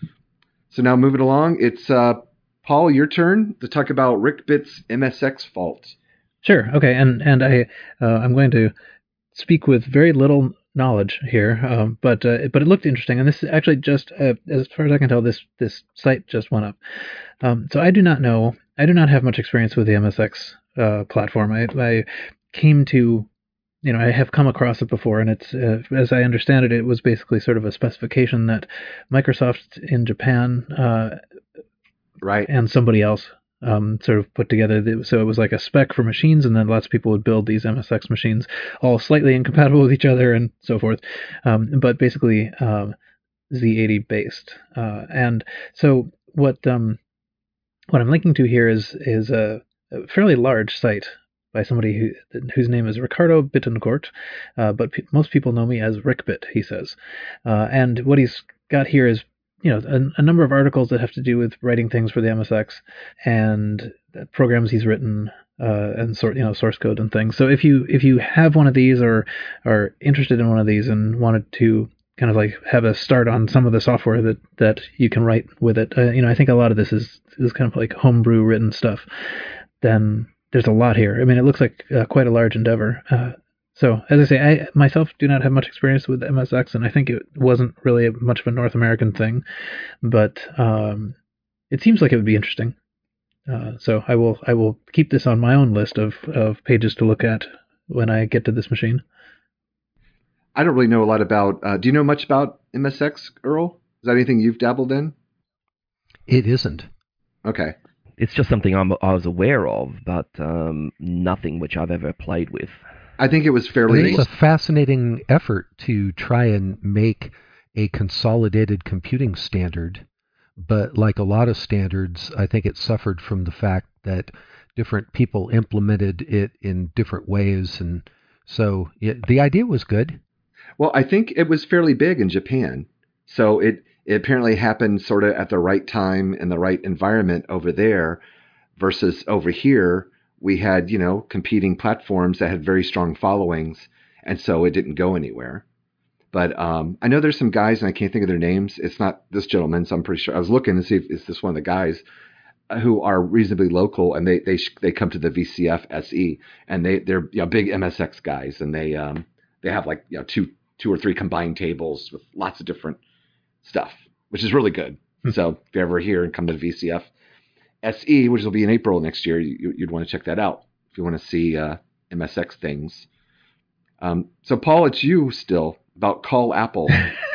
Speaker 2: So now moving along, it's uh, Paul, your turn to talk about Rick Bit's M S X fault.
Speaker 5: Sure. Okay, and and I uh, I'm going to speak with very little knowledge here, um, but uh, but it looked interesting, and this is actually just uh, as far as I can tell, this this site just went up. Um, so I do not know, I do not have much experience with the M S X uh, platform. I, I came to, you know, I have come across it before, and it's uh, as I understand it, it was basically sort of a specification that Microsoft in Japan, uh,
Speaker 2: right,
Speaker 5: and somebody else. Um, sort of put together. So it was like a spec for machines, and then lots of people would build these M S X machines, all slightly incompatible with each other and so forth. Um, but basically um, Z eighty based. Uh, and so what um, what I'm linking to here is is a, a fairly large site by somebody who whose name is Ricardo Bittencourt, uh, but pe- most people know me as RickBit, he says. Uh, and what he's got here is, you know, a, a number of articles that have to do with writing things for the M S X and programs he's written, uh, and sort, you know, source code and things. So if you if you have one of these or are interested in one of these and wanted to kind of like have a start on some of the software that, that you can write with it, uh, you know, I think a lot of this is is kind of like homebrew written stuff. Then there's a lot here. I mean, it looks like uh, quite a large endeavor. Uh, So, as I say, I myself do not have much experience with M S X, and I think it wasn't really much of a North American thing, but um, it seems like it would be interesting. Uh, so I will I will keep this on my own list of, of pages to look at when I get to this machine.
Speaker 2: I don't really know a lot about. Uh, do you know much about M S X, Earl? Is that anything you've dabbled in?
Speaker 4: It isn't.
Speaker 2: Okay.
Speaker 6: It's just something I'm, I was aware of, but um, nothing which I've ever played with.
Speaker 2: I think it was
Speaker 4: I
Speaker 2: fairly.
Speaker 4: think it's a fascinating effort to try and make a consolidated computing standard, but like a lot of standards, I think it suffered from the fact that different people implemented it in different ways, and so yeah, the idea was good.
Speaker 2: Well, I think it was fairly big in Japan. So it, it apparently happened sort of at the right time in the right environment over there versus over here. We had, you know, competing platforms that had very strong followings. And so it didn't go anywhere. But um, I know there's some guys, and I can't think of their names. It's not this gentleman, so I'm pretty sure. I was looking to see if is this one of the guys who are reasonably local, and they they they come to the V C F S E, and they they're you know big M S X guys, and they um they have like you know two two or three combined tables with lots of different stuff, which is really good. Hmm. So if you're ever here and come to the V C F S E, which will be in April next year, you, you'd want to check that out if you want to see uh, M S X things. Um, so Paul, it's you still about Call Apple.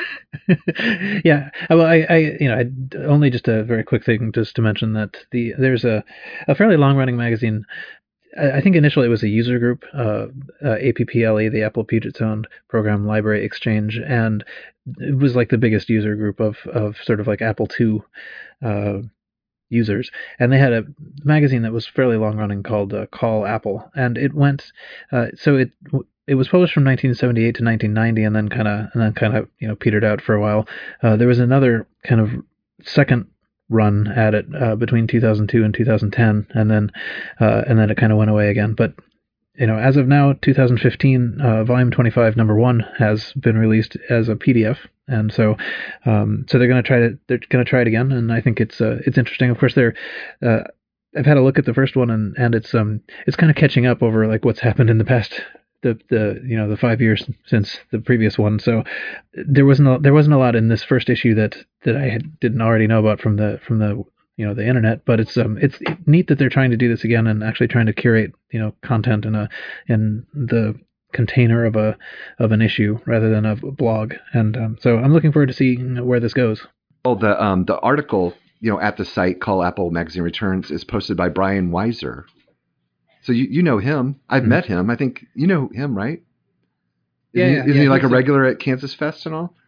Speaker 5: Yeah, well, I, I, you know, I, only just a very quick thing, just to mention that the there's a, a fairly long-running magazine. I, I think initially it was a user group, uh, uh, A P P L E, the Apple Puget Sound Program Library Exchange, and it was like the biggest user group of of sort of like Apple two uh, users, and they had a magazine that was fairly long-running called uh, Call Apple, and it went, uh, so it. It was published from nineteen seventy-eight to nineteen ninety, and then kind of and then kind of you know petered out for a while. Uh, there was another kind of second run at it uh, between two thousand two and two thousand ten, and then uh, and then it kind of went away again. But you know, as of now, two thousand fifteen, uh, volume twenty-five, number one, has been released as a P D F, and so um, so they're going to try to they're going to try it again, and I think it's uh, it's interesting. Of course, they're uh, I've had a look at the first one, and and it's um it's kind of catching up over like what's happened in the past. The, the you know the five years since the previous one, so there wasn't a, there wasn't a lot in this first issue that that I had, didn't already know about from the from the you know the internet. But it's um it's neat that they're trying to do this again and actually trying to curate you know content in a in the container of a of an issue rather than a blog. And um, so I'm looking forward to seeing where this goes.
Speaker 2: Well, the um the article you know at the site Call Apple Magazine Returns is posted by Brian Weiser. So you, you know him. I've mm-hmm. met him. I think you know him, right? Isn't
Speaker 5: yeah,
Speaker 2: he,
Speaker 5: yeah.
Speaker 2: Isn't
Speaker 5: yeah,
Speaker 2: he like a regular at Kansas Fest and all?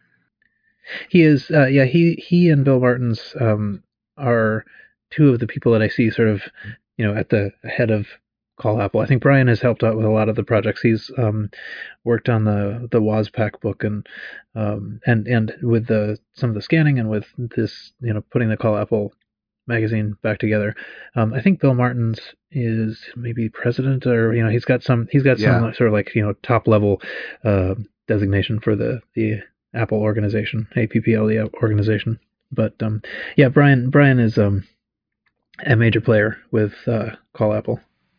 Speaker 5: He is. Uh, yeah, he he and Bill Martins um, are two of the people that I see sort of, you know, at the head of Call Apple. I think Brian has helped out with a lot of the projects. He's um, worked on the the WASPAC book and um, and and with the some of the scanning and with this, you know, putting the Call Apple magazine back together. Um, I think Bill Martins is maybe president, or you know, he's got some he's got some yeah. sort of like you know top level uh, designation for the the Apple organization, A P P L E organization. But um, yeah, Brian Brian is um, a major player with uh, Call Apple.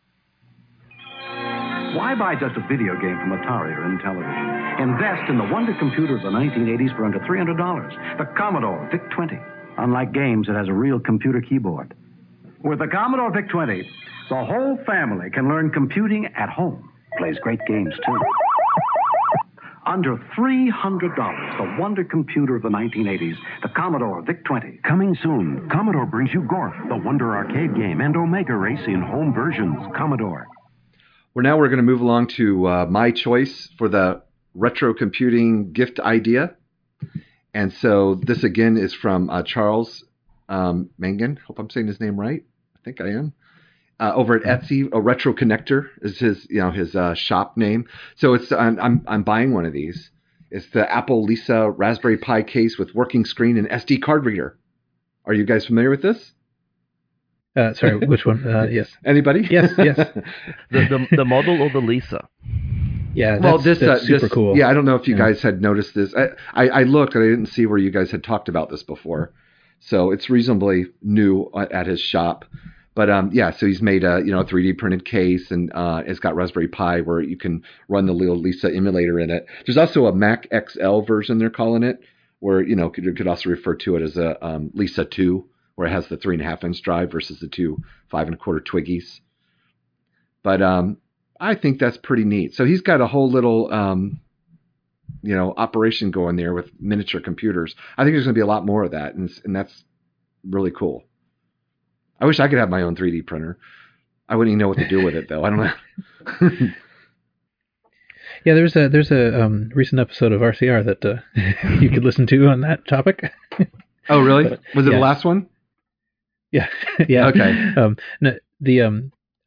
Speaker 7: Why buy just a video game from Atari or Intellivision? Invest in the wonder computer of the nineteen eighties for under three hundred dollars, the Commodore VIC twenty. Unlike games, it has a real computer keyboard. With the Commodore VIC twenty, the whole family can learn computing at home. Plays great games, too. Under three hundred dollars, the wonder computer of the nineteen eighties, the Commodore VIC twenty.
Speaker 8: Coming soon, Commodore brings you Gorf, the Wonder arcade game, and Omega Race in home versions. Commodore.
Speaker 2: Well, now we're going to move along to uh, my choice for the retro computing gift idea. And so this again is from uh, Charles um, Mangan. Hope I'm saying his name right. I think I am. Uh, over at Etsy, a Retro Connector is his, you know, his uh, shop name. So it's I'm, I'm I'm buying one of these. It's the Apple Lisa Raspberry Pi case with working screen and S D card reader. Are you guys familiar with this?
Speaker 5: Uh, sorry, which one? Uh, yes.
Speaker 2: Anybody?
Speaker 5: Yes, yes.
Speaker 6: the, the the model or the Lisa?
Speaker 5: Yeah, that's,
Speaker 2: well, this
Speaker 5: that's
Speaker 2: uh,
Speaker 5: super
Speaker 2: this,
Speaker 5: cool.
Speaker 2: Yeah, I don't know if you
Speaker 5: yeah.
Speaker 2: guys had noticed this. I, I, I looked and I didn't see where you guys had talked about this before. So it's reasonably new at, at his shop. But um, yeah, so he's made a you know three D printed case, and uh, it's got Raspberry Pi where you can run the little Lisa emulator in it. There's also a Mac X L version, they're calling it, where you know could, you could also refer to it as a um, Lisa two, where it has the three and a half inch drive versus the two five and a quarter Twiggies. But um, I think that's pretty neat. So he's got a whole little um, you know operation going there with miniature computers. I think there's going to be a lot more of that, and and that's really cool. I wish I could have my own three D printer. I wouldn't even know what to do with it, though. I don't know.
Speaker 5: Yeah, there's a there's a um, recent episode of R C R that uh, you could listen to on that topic.
Speaker 2: Oh, really?
Speaker 5: But,
Speaker 2: Was it
Speaker 5: yeah.
Speaker 2: the last one?
Speaker 5: Yeah, yeah.
Speaker 2: Okay.
Speaker 5: Um, no, the um,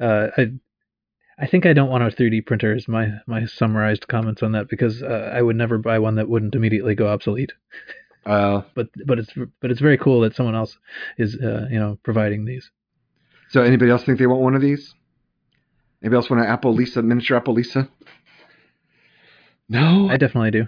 Speaker 5: uh, I I think I don't want a three D printer. Is my my summarized comments on that because uh, I would never buy one that wouldn't immediately go obsolete.
Speaker 2: Uh,
Speaker 5: But but it's but it's very cool that someone else is uh, you know providing these.
Speaker 2: so anybody else think they want one of these? Anybody else want an Apple Lisa, miniature Apple Lisa? No?
Speaker 5: I definitely do.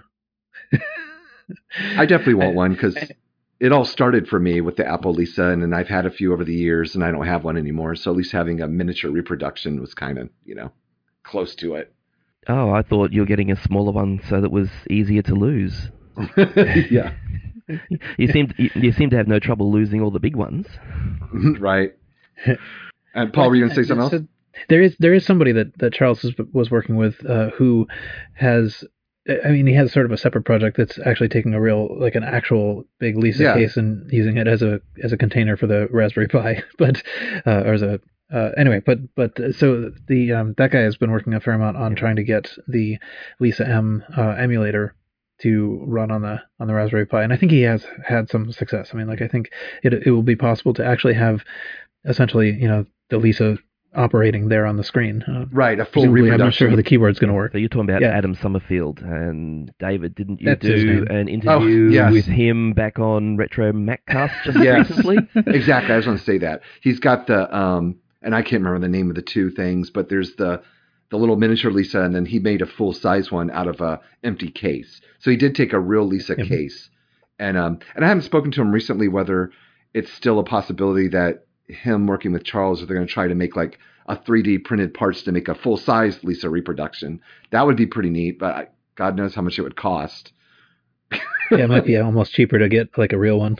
Speaker 2: I definitely want one because it all started for me with the Apple Lisa, and then I've had a few over the years, and I don't have one anymore. So at least having a miniature reproduction was kind of, you know, close to it.
Speaker 6: Oh, I thought you were getting a smaller one so that it was easier to lose.
Speaker 2: Yeah.
Speaker 6: You seem you, you seem to have no trouble losing all the big ones.
Speaker 2: Right. And Paul, were you going to say something else?
Speaker 5: So there is there is somebody that, that Charles was, was working with uh, who has, I mean, he has sort of a separate project that's actually taking a real, like an actual big Lisa
Speaker 2: Yeah.
Speaker 5: case and using it as a as a container for the Raspberry Pi, but uh, or as a uh, anyway, but but uh, so the um, that guy has been working a fair amount on trying to get the Lisa M uh, emulator to run on the on the Raspberry Pi, and I think he has had some success. I mean, like I think it it will be possible to actually have essentially, you know, the Lisa operating there on the screen. Uh,
Speaker 2: Right, a full
Speaker 5: presumably, I'm not
Speaker 2: reproduction.
Speaker 5: sure how the keyboard's going to work.
Speaker 6: So you're talking about
Speaker 5: Yeah.
Speaker 6: Adam Summerfield and David. Didn't you
Speaker 5: That's his
Speaker 6: do
Speaker 5: name.
Speaker 6: an interview
Speaker 2: Oh, yes.
Speaker 6: with him back on Retro Maccast just
Speaker 2: Yes.
Speaker 6: recently?
Speaker 2: Exactly. I was going to say that. He's got the, um, and I can't remember the name of the two things, but there's the the little miniature Lisa, and then he made a full size one out of a empty case. So he did take a real Lisa
Speaker 5: Mhm.
Speaker 2: case, and um, and I haven't spoken to him recently whether it's still a possibility that him working with Charles, if they're going to try to make like a three D printed parts to make a full size Lisa reproduction. That would be pretty neat, but I, God knows how much it would cost.
Speaker 5: Yeah, it might be almost cheaper to get like a real one.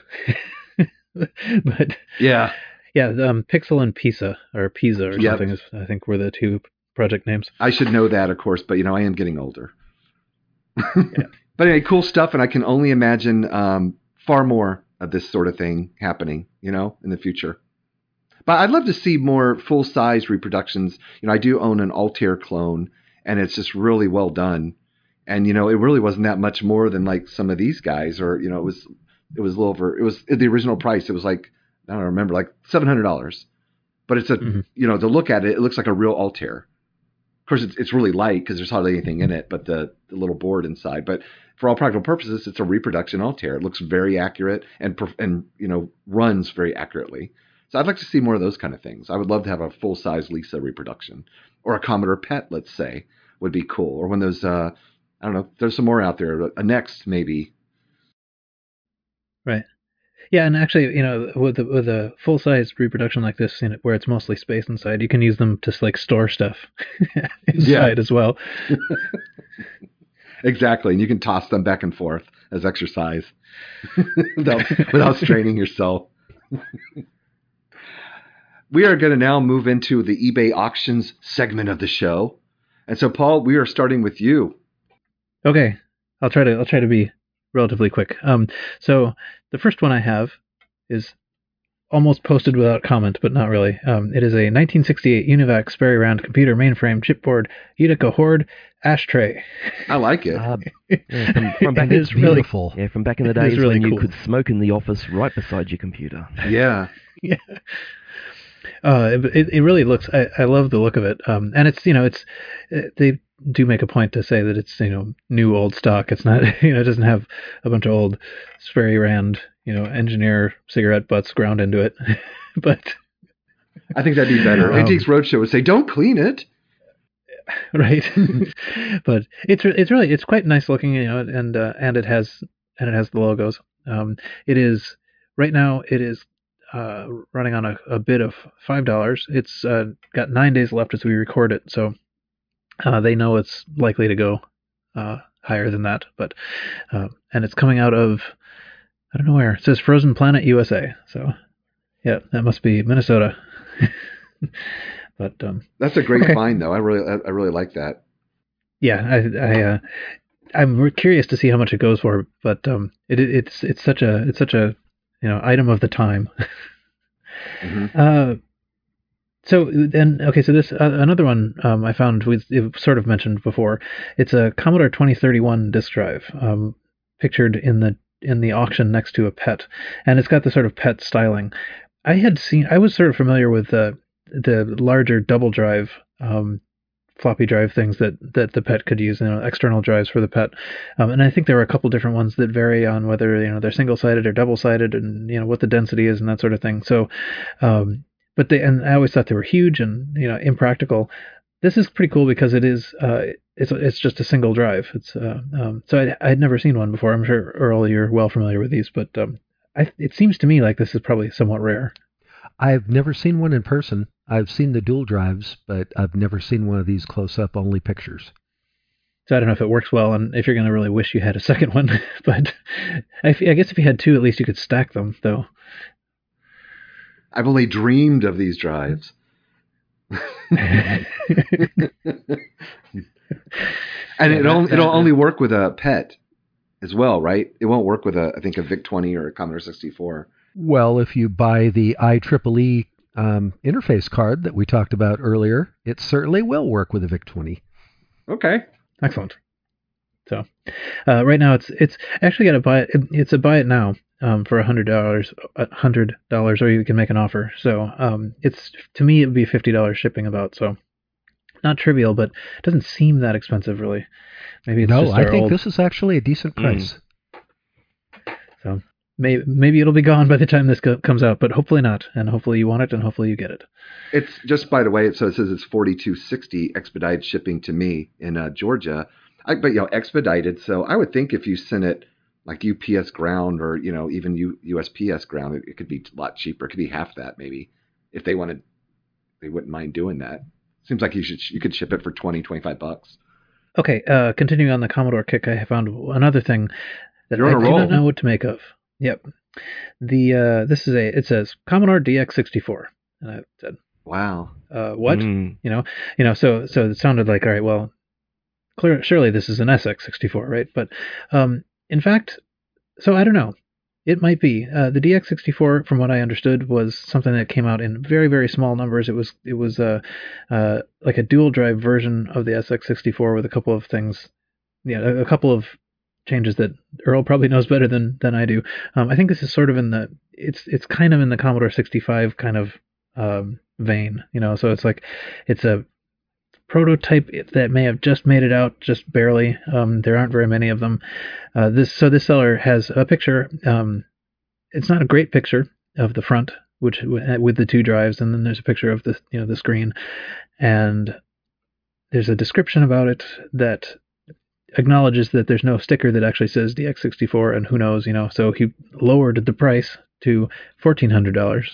Speaker 5: But
Speaker 2: Yeah.
Speaker 5: yeah, um, Pixel and Pisa or Pisa or
Speaker 2: Yep.
Speaker 5: something is I think were the two project names.
Speaker 2: I should know that, of course, but you know, I am getting older. But anyway, cool stuff, and I can only imagine um, far more of this sort of thing happening, you know, in the future. But I'd love to see more full-size reproductions. You know, I do own an Altair clone, and it's just really well done. And you know, it really wasn't that much more than like some of these guys, or you know, it was it was a little over. It was the original price. It was like I don't remember, like seven hundred dollars. But it's a
Speaker 5: Mhm.
Speaker 2: you know, to look at it, it looks like a real Altair. Of course, it's, it's really light because there's hardly anything in it but the, the little board inside. But for all practical purposes, it's a reproduction Altair. It looks very accurate and perf- and you know runs very accurately. So I'd like to see more of those kind of things. I would love to have a full size Lisa reproduction, or a Commodore P E T, let's say, would be cool. Or when those uh, I don't know, there's some more out there. A Next maybe.
Speaker 5: Right. Yeah, and actually, you know, with a, with a full size reproduction like this, you know, where it's mostly space inside, you can use them to like store stuff inside as well.
Speaker 2: Exactly, and you can toss them back and forth as exercise without, without straining yourself. We are going to now move into the eBay auctions segment of the show, and so Paul, we are starting with you.
Speaker 5: Okay, I'll try to I'll try to be relatively quick. Um, so the first one I have is almost posted without comment, but not really. Um, it is a nineteen sixty-eight Univac Sperry Round computer mainframe chipboard Utica Horde ashtray.
Speaker 2: I like it.
Speaker 6: Uh, yeah, from, from back
Speaker 5: It
Speaker 6: in,
Speaker 5: is really-
Speaker 4: Beautiful.
Speaker 6: yeah, from back in the
Speaker 5: it is
Speaker 6: days
Speaker 5: really
Speaker 6: when you
Speaker 5: cool.
Speaker 6: could smoke in the office right beside your computer.
Speaker 2: Yeah,
Speaker 5: Yeah. Uh, it, it it really looks. I, I love the look of it. Um, and it's you know it's uh, they do make a point to say that it's you know new old stock. It's not you know it doesn't have a bunch of old Sperry Rand you know engineer cigarette butts ground into it, but
Speaker 2: I think that'd be better.
Speaker 5: Um,
Speaker 2: Antiques Roadshow would say, "Don't clean it."
Speaker 5: right. But it's re- it's really it's quite nice looking you know and uh, and it has and it has the logos. Um, it is right now it is. Uh, running on a, a bid of five dollars. It's uh, got nine days left as we record it, so uh, they know it's likely to go uh, higher than that. But uh, and it's coming out of I don't know where. It says Frozen Planet U S A. So yeah, that must be Minnesota. But um,
Speaker 2: That's a great
Speaker 5: Okay.
Speaker 2: find, though. I really, I, I really like that.
Speaker 5: yeah, I, I uh, I'm re- curious to see how much it goes for. But um, it, it's it's such a it's such a you know item of the time.
Speaker 2: Mhm.
Speaker 5: Uh, so then, okay, so this uh, another one um, I found was it sort of mentioned before. It's a Commodore twenty thirty-one disk drive, um, pictured in the in the auction next to a P E T, and it's got the sort of P E T styling. I had seen, I was sort of familiar with uh, the larger double drive um, floppy drive things that, that the pet could use, you know, external drives for the pet. Um, and I think there are a couple different ones that vary on whether, you know, they're single-sided or double-sided and, you know, what the density is and that sort of thing. So, um, but they, and I always thought they were huge and, you know, impractical. This is pretty cool because it is, uh, it's, it's just a single drive. It's, uh, um, so I, I had never seen one before. I'm sure, Earl, you're well familiar with these, but, um, I, it seems to me like this is probably somewhat rare.
Speaker 4: I've never seen one in person. I've seen the dual drives, but I've never seen one of these close up, only pictures.
Speaker 5: So I don't know if it works well and if you're going to really wish you had a second one, but I, I guess if you had two, at least you could stack them, though.
Speaker 2: I've only dreamed of these drives. And yeah, it'll, that, it'll that, only work with a pet as well, right? It won't work with, a, I think, a VIC twenty or a Commodore sixty-four.
Speaker 4: Well, if you buy the I triple E um, interface card that we talked about earlier, it certainly will work with a VIC twenty.
Speaker 2: Okay.
Speaker 5: Excellent. So uh, right now it's it's actually got to buy it. It's a buy it now um, for a hundred dollars, a hundred dollars, or you can make an offer. So um, it's to me it would be fifty dollars shipping about. So not trivial, but it doesn't seem that expensive really. Maybe it's
Speaker 4: no.
Speaker 5: Just
Speaker 4: I think
Speaker 5: old...
Speaker 4: this is actually a decent price.
Speaker 5: Mm. So. Maybe, maybe it'll be gone by the time this go- comes out, but hopefully not. And hopefully you want it, and hopefully you get it.
Speaker 2: It's just, by the way, so it says it's forty-two sixty expedited shipping to me in uh, Georgia. I, but, you know, expedited. So I would think if you sent it like U P S ground or, you know, even U- USPS ground, it, it could be a lot cheaper. It could be half that maybe. If they wanted, they wouldn't mind doing that. Seems like you should you could ship it for twenty, twenty-five bucks.
Speaker 5: Okay, uh, continuing on the Commodore kick, I found another thing that
Speaker 2: You're
Speaker 5: I
Speaker 2: on a
Speaker 5: do
Speaker 2: roll.
Speaker 5: not know what to make of. Yep. The uh, this is a it says Commodore D X sixty-four, and I said,
Speaker 2: "Wow,
Speaker 5: uh, what?"
Speaker 6: Mm.
Speaker 5: You know, you know. So so it sounded like, all right, well, clear, surely this is an S X sixty-four, right? But um, in fact, so I don't know. It might be uh, the D X sixty-four, from what I understood, was something that came out in very very small numbers. It was it was uh, uh, like a dual drive version of the S X sixty-four with a couple of things, yeah, a, a couple of changes that Earl probably knows better than than I do. Um, I think this is sort of in the it's it's kind of in the Commodore sixty-five kind of um, vein, you know. So it's like it's a prototype that may have just made it out, just barely. Um, there aren't very many of them. Uh, this so this seller has a picture. Um, it's not a great picture of the front, which with the two drives, and then there's a picture of the you know the screen, and there's a description about it that acknowledges that there's no sticker that actually says D X sixty-four, and who knows, you know, so he lowered the price to fourteen hundred dollars.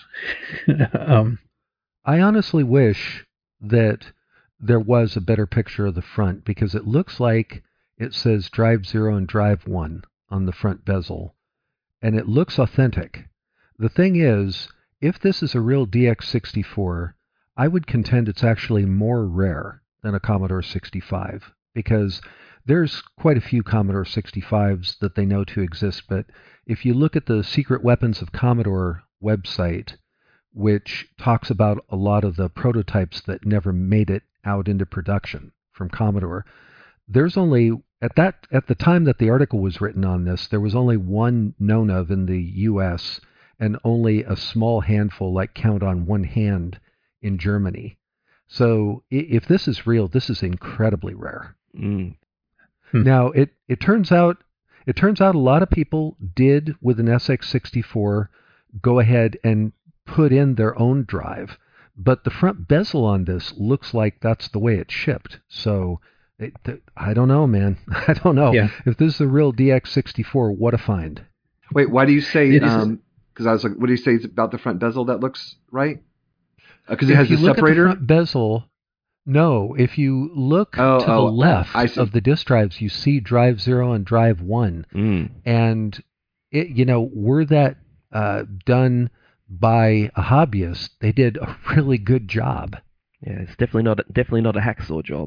Speaker 5: um,
Speaker 4: I honestly wish that there was a better picture of the front, because it looks like it says Drive Zero and Drive One on the front bezel, and it looks authentic. The thing is, if this is a real D X sixty-four, I would contend it's actually more rare than a Commodore sixty-five, because there's quite a few Commodore sixty-fives that they know to exist, but if you look at the Secret Weapons of Commodore website, which talks about a lot of the prototypes that never made it out into production from Commodore, there's only, at that at the time that the article was written on this, there was only one known of in the U S and only a small handful, like count on one hand, in Germany. So if this is real, this is incredibly rare.
Speaker 6: Mm.
Speaker 4: Now, it, it turns out it turns out a lot of people did, with an S X sixty-four, go ahead and put in their own drive, but the front bezel on this looks like that's the way it's shipped. So it, th- I don't know, man. I don't know.
Speaker 5: Yeah.
Speaker 4: If this is a real D X sixty-four, what a find.
Speaker 2: Wait, why do you say?
Speaker 5: It is-
Speaker 2: Um, because I was like, what do you say about the front bezel that looks right? Because it
Speaker 4: If
Speaker 2: has
Speaker 4: you
Speaker 2: the
Speaker 4: look
Speaker 2: separator.
Speaker 4: at the front bezel, no. If you look
Speaker 2: Oh,
Speaker 4: to the
Speaker 2: oh,
Speaker 4: left
Speaker 2: I see.
Speaker 4: of the disk drives, you see Drive Zero and Drive One.
Speaker 6: Mm.
Speaker 4: And, it, you know, were that uh, done by a hobbyist, they did a really good job.
Speaker 6: Yeah, it's definitely not definitely not a hacksaw job.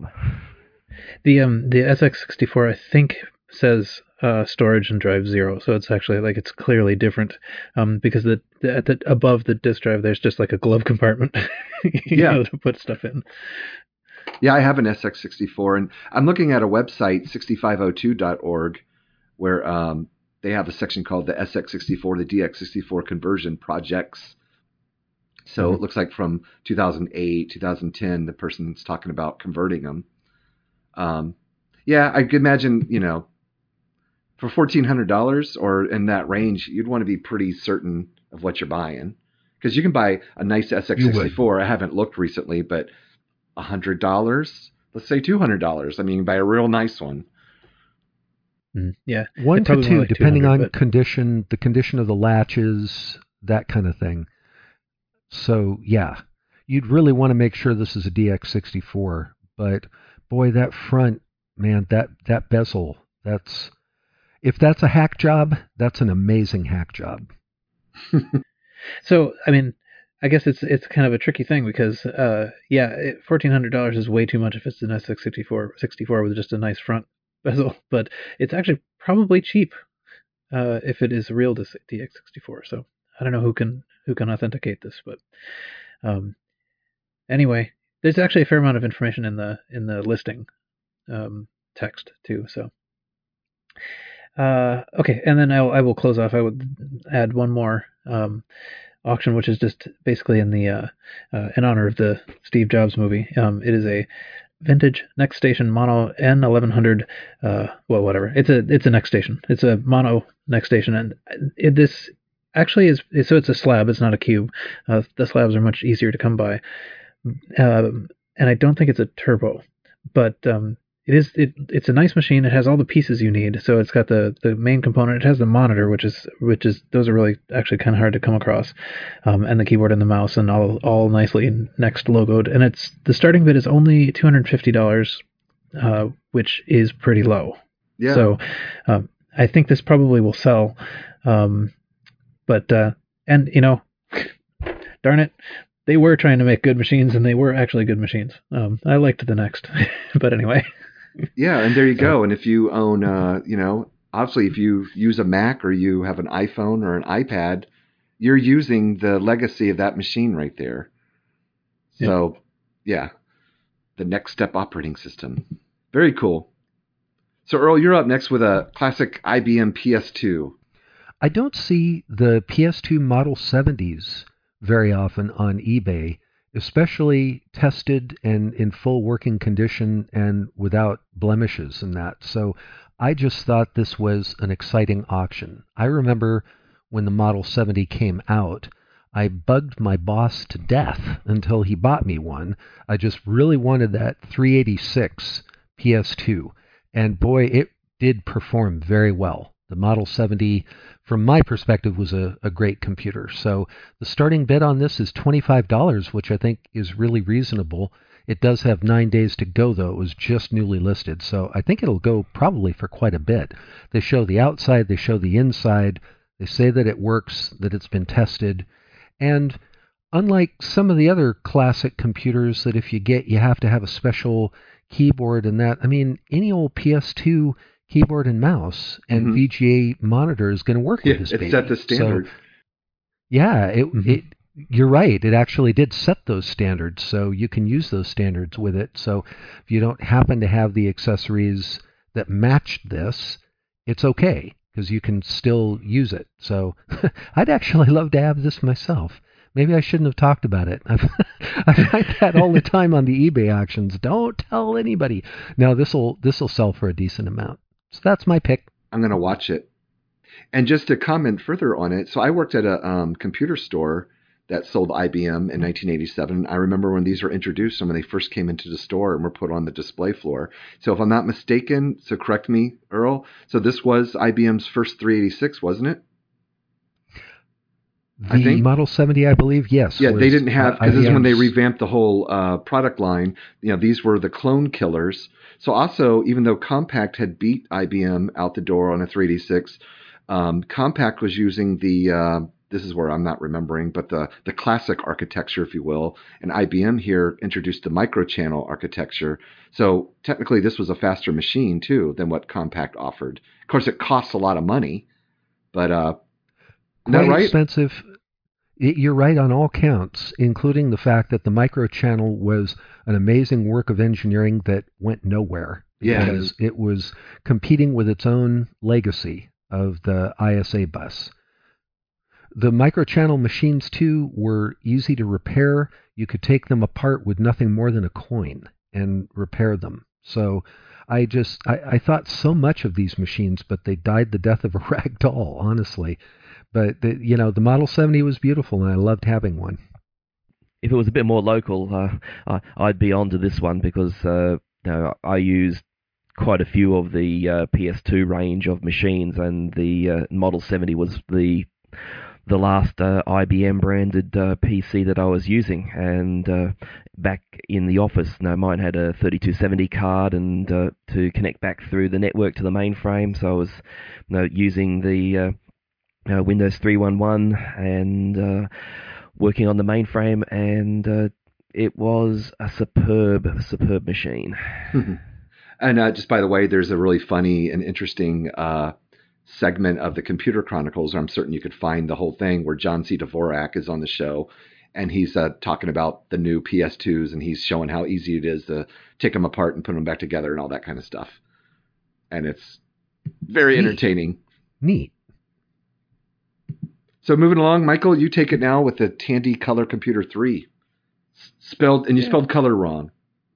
Speaker 5: The um the S X sixty-four, I think, says uh, storage and drive zero, so it's actually like it's clearly different. Um, because the, the at the above the disk drive, there's just like a glove compartment, you
Speaker 2: Yeah.
Speaker 5: know, to put stuff in.
Speaker 2: Yeah, I have an S X sixty-four, and I'm looking at a website, sixty-five oh two dot org, where um, they have a section called the S X sixty-four, the D X sixty-four conversion projects. So
Speaker 5: Mhm.
Speaker 2: it looks like from two thousand eight, two thousand ten, the person's talking about converting them. Um, yeah, I could imagine, you know, for fourteen hundred dollars or in that range, you'd want to be pretty certain of what you're buying. Because you can buy a nice S X sixty-four. I haven't looked recently, but one hundred dollars, let's say two hundred dollars. I mean, buy a real nice one.
Speaker 5: Mm, yeah.
Speaker 4: One
Speaker 5: It's
Speaker 4: to
Speaker 5: probably more
Speaker 4: two,
Speaker 5: like
Speaker 4: depending
Speaker 5: two hundred,
Speaker 4: on
Speaker 5: but-
Speaker 4: condition, the condition of the latches, that kind of thing. So yeah, you'd really want to make sure this is a D X sixty-four. But boy, that front, man, that that bezel, that's if that's a hack job, that's an amazing hack job.
Speaker 5: So, I mean, I guess it's it's kind of a tricky thing because, uh, yeah, it, fourteen hundred dollars is way too much if it's an S X sixty-four, sixty-four with just a nice front bezel, but it's actually probably cheap uh, if it is a real D X sixty-four. So I don't know who can who can authenticate this, but um, anyway, there's actually a fair amount of information in the in the listing um, text too. So. Uh, okay, and then I, I will close off. I would add one more um, auction, which is just basically in the uh, uh, in honor of the Steve Jobs movie. Um, it is a vintage Next Station Mono N eleven hundred. Uh, well, whatever. It's a it's a Next Station. It's a mono Next Station, and it, this actually is so it's a slab. It's not a cube. Uh, the slabs are much easier to come by, um, and I don't think it's a turbo, but um, It is it it's a nice machine. It has all the pieces you need. So it's got the, the main component. It has the monitor, which is which is those are really actually kind of hard to come across, um, and the keyboard and the mouse and all all nicely Next logoed. And it's the starting bid is only two hundred fifty dollars, uh, which is pretty low.
Speaker 2: Yeah.
Speaker 5: So um, I think this probably will sell, um, but uh, and you know, darn it. They were trying to make good machines, and they were actually good machines. Um, I liked the Next, but anyway.
Speaker 2: Yeah, and there you go. And if you own, uh, you know, obviously if you use a Mac or you have an iPhone or an iPad, you're using the legacy of that machine right there. So, yeah, the Next Step operating system. Very cool. So, Earl, you're up next with a classic I B M P S two.
Speaker 4: I don't see the P S two Model seventies very often on eBay, especially tested and in full working condition and without blemishes and that. So I just thought this was an exciting auction. I remember when the Model seventy came out, I bugged my boss to death until he bought me one. I just really wanted that three eighty-six P S two. And boy, it did perform very well. The Model seventy, from my perspective, was a, a great computer. So the starting bid on this is twenty-five dollars, which I think is really reasonable. It does have nine days to go, though. It was just newly listed. So I think it'll go probably for quite a bit. They show the outside. They show the inside. They say that it works, that it's been tested. And unlike some of the other classic computers that if you get, you have to have a special keyboard and that, I mean, any old P S two keyboard and mouse and
Speaker 2: Mm-hmm.
Speaker 4: V G A monitor is going to work
Speaker 2: Yeah,
Speaker 4: with this
Speaker 2: it
Speaker 4: baby.
Speaker 2: set the standard.
Speaker 4: So, yeah, it,
Speaker 5: Mhm.
Speaker 4: it you're right. It actually did set those standards, so you can use those standards with it. So if you don't happen to have the accessories that matched this, it's okay because you can still use it. So I'd actually love to have this myself. Maybe I shouldn't have talked about it. I've, I find that all the time on the eBay auctions. Don't tell anybody. Now this will this will sell for a decent amount. So that's my pick.
Speaker 2: I'm going to watch it. And just to comment further on it, so I worked at a um, computer store that sold I B M in nineteen eighty-seven. I remember when these were introduced and when they first came into the store and were put on the display floor. So if I'm not mistaken, so correct me, Earl, so this was I B M's first three eighty-six, wasn't it? I
Speaker 4: The
Speaker 2: think-
Speaker 4: Model seventy, I believe, yes.
Speaker 2: Yeah,
Speaker 4: was,
Speaker 2: they didn't have,
Speaker 4: uh,
Speaker 2: because this is when they
Speaker 4: I B M's.
Speaker 2: revamped the whole uh, product line. You know, these were the clone killers. So also, even though Compaq had beat I B M out the door on a three eighty-six, um, Compaq was using the, uh, this is where I'm not remembering, but the, the classic architecture, if you will. And I B M here introduced the microchannel architecture. So technically, this was a faster machine, too, than what Compaq offered. Of course, it costs a lot of money, but uh, isn't that
Speaker 4: Quite
Speaker 2: right?
Speaker 4: expensive. It- You're right on all counts, including the fact that the microchannel was an amazing work of engineering that went nowhere.
Speaker 2: Yeah.
Speaker 4: Because it was competing with its own legacy of the I S A bus. the microchannel machines too were easy to repair. You could take them apart with nothing more than a coin and repair them. So I just I, I thought so much of these machines, but they died the death of a rag doll, honestly. But the, you know, the Model seventy was beautiful, and I loved having one.
Speaker 6: If it was a bit more local, uh, I, I'd be onto this one because uh, you know, I used quite a few of the uh, P S two range of machines, and the uh, Model seventy was the the last uh, I B M branded uh, P C that I was using. And uh, back in the office, you know, mine had a thirty-two seventy card, and uh, to connect back through the network to the mainframe, so I was you know, using the uh, uh, Windows three eleven and uh, working on the mainframe, and uh, it was a superb, superb machine.
Speaker 2: And uh, just by the way, there's a really funny and interesting uh, segment of the Computer Chronicles, where I'm certain you could find the whole thing, where John C. Dvorak is on the show, and he's uh, talking about the new P S twos, and he's showing how easy it is to take them apart and put them back together and all that kind of stuff. And it's very
Speaker 4: Neat.
Speaker 2: entertaining.
Speaker 4: Neat.
Speaker 2: So moving along, Michael, you take it now with the Tandy Color Computer three. S- spelled and you
Speaker 6: Yeah.
Speaker 2: spelled color wrong.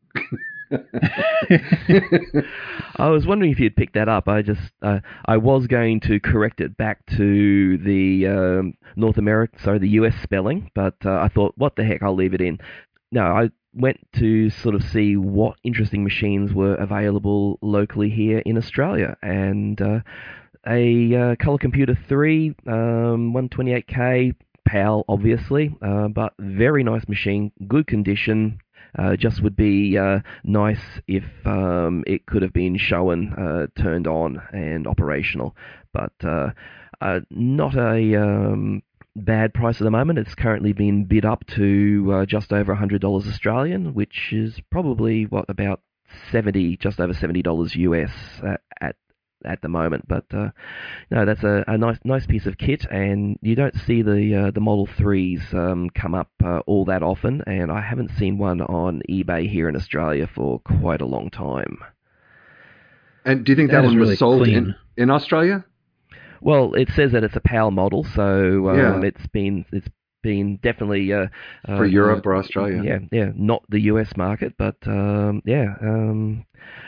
Speaker 6: I was wondering if you'd pick that up. I just, uh, I was going to correct it back to the um, North American, sorry, the U S spelling, but uh, I thought, what the heck, I'll leave it in. No, I went to sort of see what interesting machines were available locally here in Australia, and uh, a uh, Color Computer three, um, one twenty-eight K, PAL, obviously, uh, but very nice machine, good condition. Uh, just would be uh, nice if um, it could have been shown, uh, turned on, and operational. But uh, uh, not a um, bad price at the moment. It's currently been bid up to uh, just over one hundred dollars Australian, which is probably, what, about seventy, just over seventy dollars U S uh, at at the moment. But uh, no, that's a, a nice nice piece of kit, and you don't see the uh, the Model threes um, come up uh, all that often, and I haven't seen one on eBay here in Australia for quite a long time.
Speaker 2: And do you think that,
Speaker 5: That is
Speaker 2: one was
Speaker 5: really
Speaker 2: sold
Speaker 5: clean.
Speaker 2: in, in Australia?
Speaker 6: Well, it says that it's a PAL model, so um,
Speaker 2: Yeah.
Speaker 6: it's been it's been definitely uh, uh,
Speaker 2: For Europe
Speaker 6: uh,
Speaker 2: or Australia?
Speaker 6: Yeah, yeah, not the U S market, but um, yeah. Um,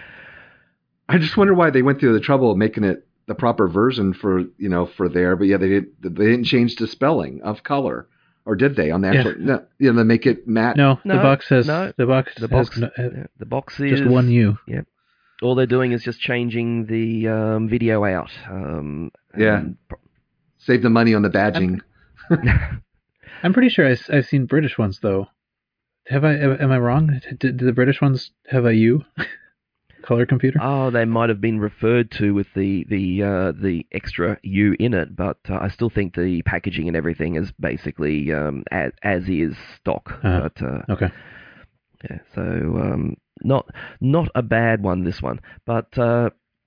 Speaker 2: I just wonder why they went through the trouble of making it the proper version for, you know, for there, but yeah, they did. They didn't change the spelling of color, or did they on the actual?
Speaker 5: Yeah.
Speaker 2: No, you know, they make it matte.
Speaker 5: No,
Speaker 6: No,
Speaker 5: the box has
Speaker 6: no,
Speaker 5: the box
Speaker 6: the
Speaker 5: has
Speaker 6: box,
Speaker 5: no- uh,
Speaker 6: yeah, the box is
Speaker 5: just one U.
Speaker 6: Yeah, all they're doing is just changing the um, video out. Um,
Speaker 2: Yeah.
Speaker 6: and pro-
Speaker 2: Save the money on the badging.
Speaker 5: I'm pretty sure I, have seen British ones though. Have I? Am I wrong? Did, did the British ones have a U? Color computer?
Speaker 6: Oh, they might have been referred to with the the uh, the extra U in it, but uh, I still think the packaging and everything is basically um, as, as is stock.
Speaker 5: Uh,
Speaker 6: but uh,
Speaker 5: okay.
Speaker 6: yeah, so um, not not a bad one, this one, but uh,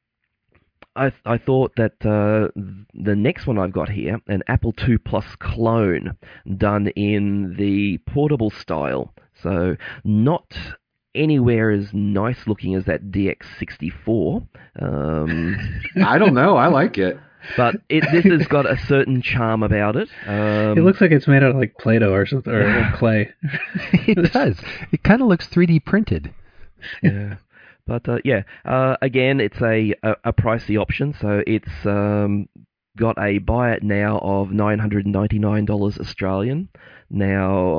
Speaker 6: I I thought that uh, the next one I've got here, an Apple two Plus clone, done in the portable style, so not anywhere as nice looking as that D X sixty-four. Um,
Speaker 2: I don't know. I like it.
Speaker 6: but it, this has got a certain charm about it. Um,
Speaker 5: It looks like it's made out of like Play-Doh or something, or clay.
Speaker 4: It does. It kind of looks three D printed.
Speaker 6: yeah. But uh, yeah, uh, again, it's a, a, a pricey option, so it's um, got a buy it now of nine hundred ninety-nine dollars Australian. Now,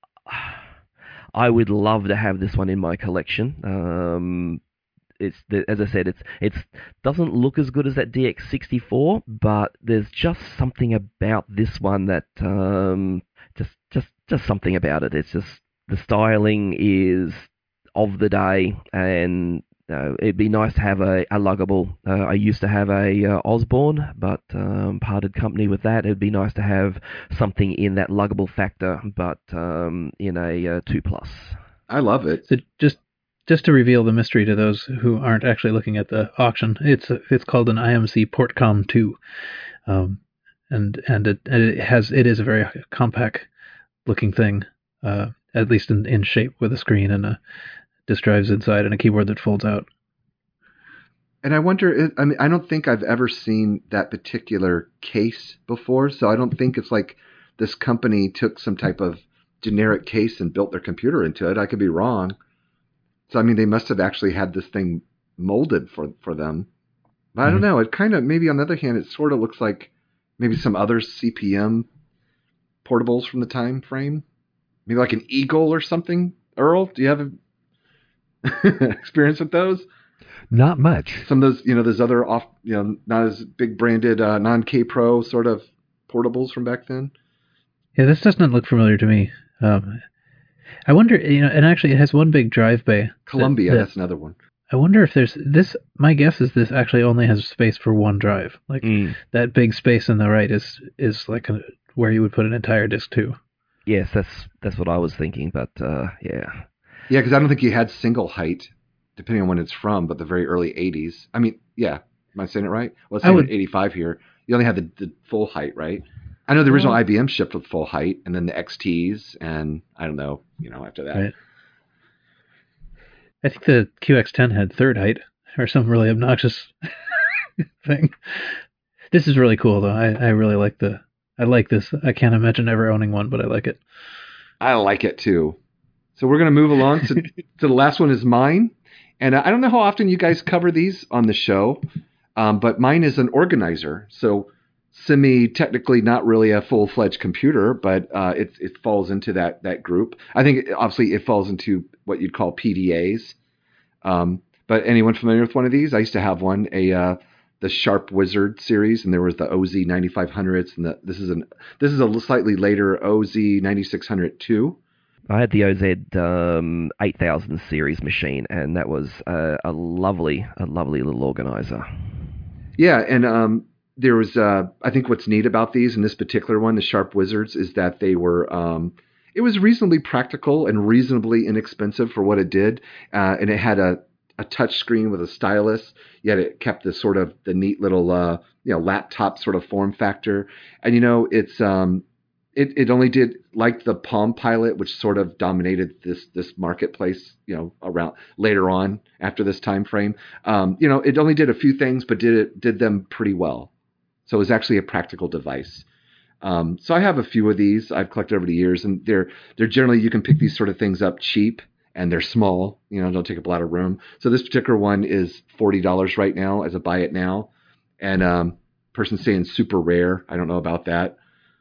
Speaker 6: I would love to have this one in my collection. Um, it's the, as I said, it's it's doesn't look as good as that D X sixty-four, but there's just something about this one that um, just just just something about it. It's just the styling is of the day, and uh, it'd be nice to have a, a luggable. Uh, I used to have a uh, Osborne, but um, parted company with that. It'd be nice to have something in that luggable factor, but um, in a uh, two plus.
Speaker 2: I love it.
Speaker 5: So just just to reveal the mystery to those who aren't actually looking at the auction, it's it's called an I M C Portcom two, um, and and it, and it has it is a very compact looking thing, uh, at least in, in shape, with a screen and a disk drives inside and a keyboard that folds out.
Speaker 2: And I wonder, I mean, I don't think I've ever seen that particular case before, so I don't think it's like this company took some type of generic case and built their computer into it. I could be wrong. So, I mean, they must have actually had this thing molded for, for them. But I don't know. It kind of, maybe on the other hand, it sort of looks like maybe some other C P M portables from the time frame. Maybe like an Eagle or something. Earl, do you have a experience with those?
Speaker 4: Not much.
Speaker 2: Some of those, you know, those other off, you know, not as big branded, uh, non-K Pro sort of portables from back then.
Speaker 5: Yeah, this does not look familiar to me. Um, I wonder, you know, and actually it has one big drive bay.
Speaker 2: Columbia,
Speaker 5: that, that,
Speaker 2: that's another one.
Speaker 5: I wonder if there's this. My guess is this actually only has space for one drive. Like
Speaker 6: Mm.
Speaker 5: that big space on the right is is like a, where you would put an entire disk too.
Speaker 6: Yes, that's that's what I was thinking, but uh, yeah.
Speaker 2: Yeah, because I don't think you had single height, depending on when it's from, but the very early eighties. I mean, yeah, am I saying it right? Well, it's
Speaker 5: I would-
Speaker 2: eighty-five here. You only had the, the full height, right? I know the original
Speaker 5: Well-
Speaker 2: I B M shipped with full height, and then the X Ts, and I don't know, you know, after that.
Speaker 5: Right. I think the Q X ten had third height or some really obnoxious thing. This is really cool though. I, I really like the I like this. I can't imagine ever owning one, but I like it.
Speaker 2: I like it too. So we're going to move along to, to the last one is mine. And I don't know how often you guys cover these on the show, um, but mine is an organizer. So semi-technically not really a full-fledged computer, but uh, it, it falls into that that group. I think, it, obviously, it falls into what you'd call P D As. Um, but anyone familiar with one of these? I used to have one, a uh, the Sharp Wizard series, and there was the O Z ninety-five hundreds, and the, this is an this is a slightly later O Z ninety-six hundred two.
Speaker 6: I had the O Z um, eight thousand series machine, and that was uh, a lovely, a lovely little organizer.
Speaker 2: Yeah, and um, there was, uh, I think what's neat about these, and this particular one, the Sharp Wizards, is that they were, um, it was reasonably practical and reasonably inexpensive for what it did, uh, and it had a, a touch screen with a stylus, yet it kept this sort of the neat little, uh, you know, laptop sort of form factor, and you know, it's, um, It it only did, like the Palm Pilot, which sort of dominated this this marketplace, you know, around later on after this time frame. Um, you know, it only did a few things, but did it did them pretty well. So it was actually a practical device. Um, so I have a few of these I've collected over the years, and they're they're generally, you can pick these sort of things up cheap, and they're small. You know, don't take up a lot of room. So this particular one is forty dollars right now as a buy it now, and um, person saying super rare. I don't know about that.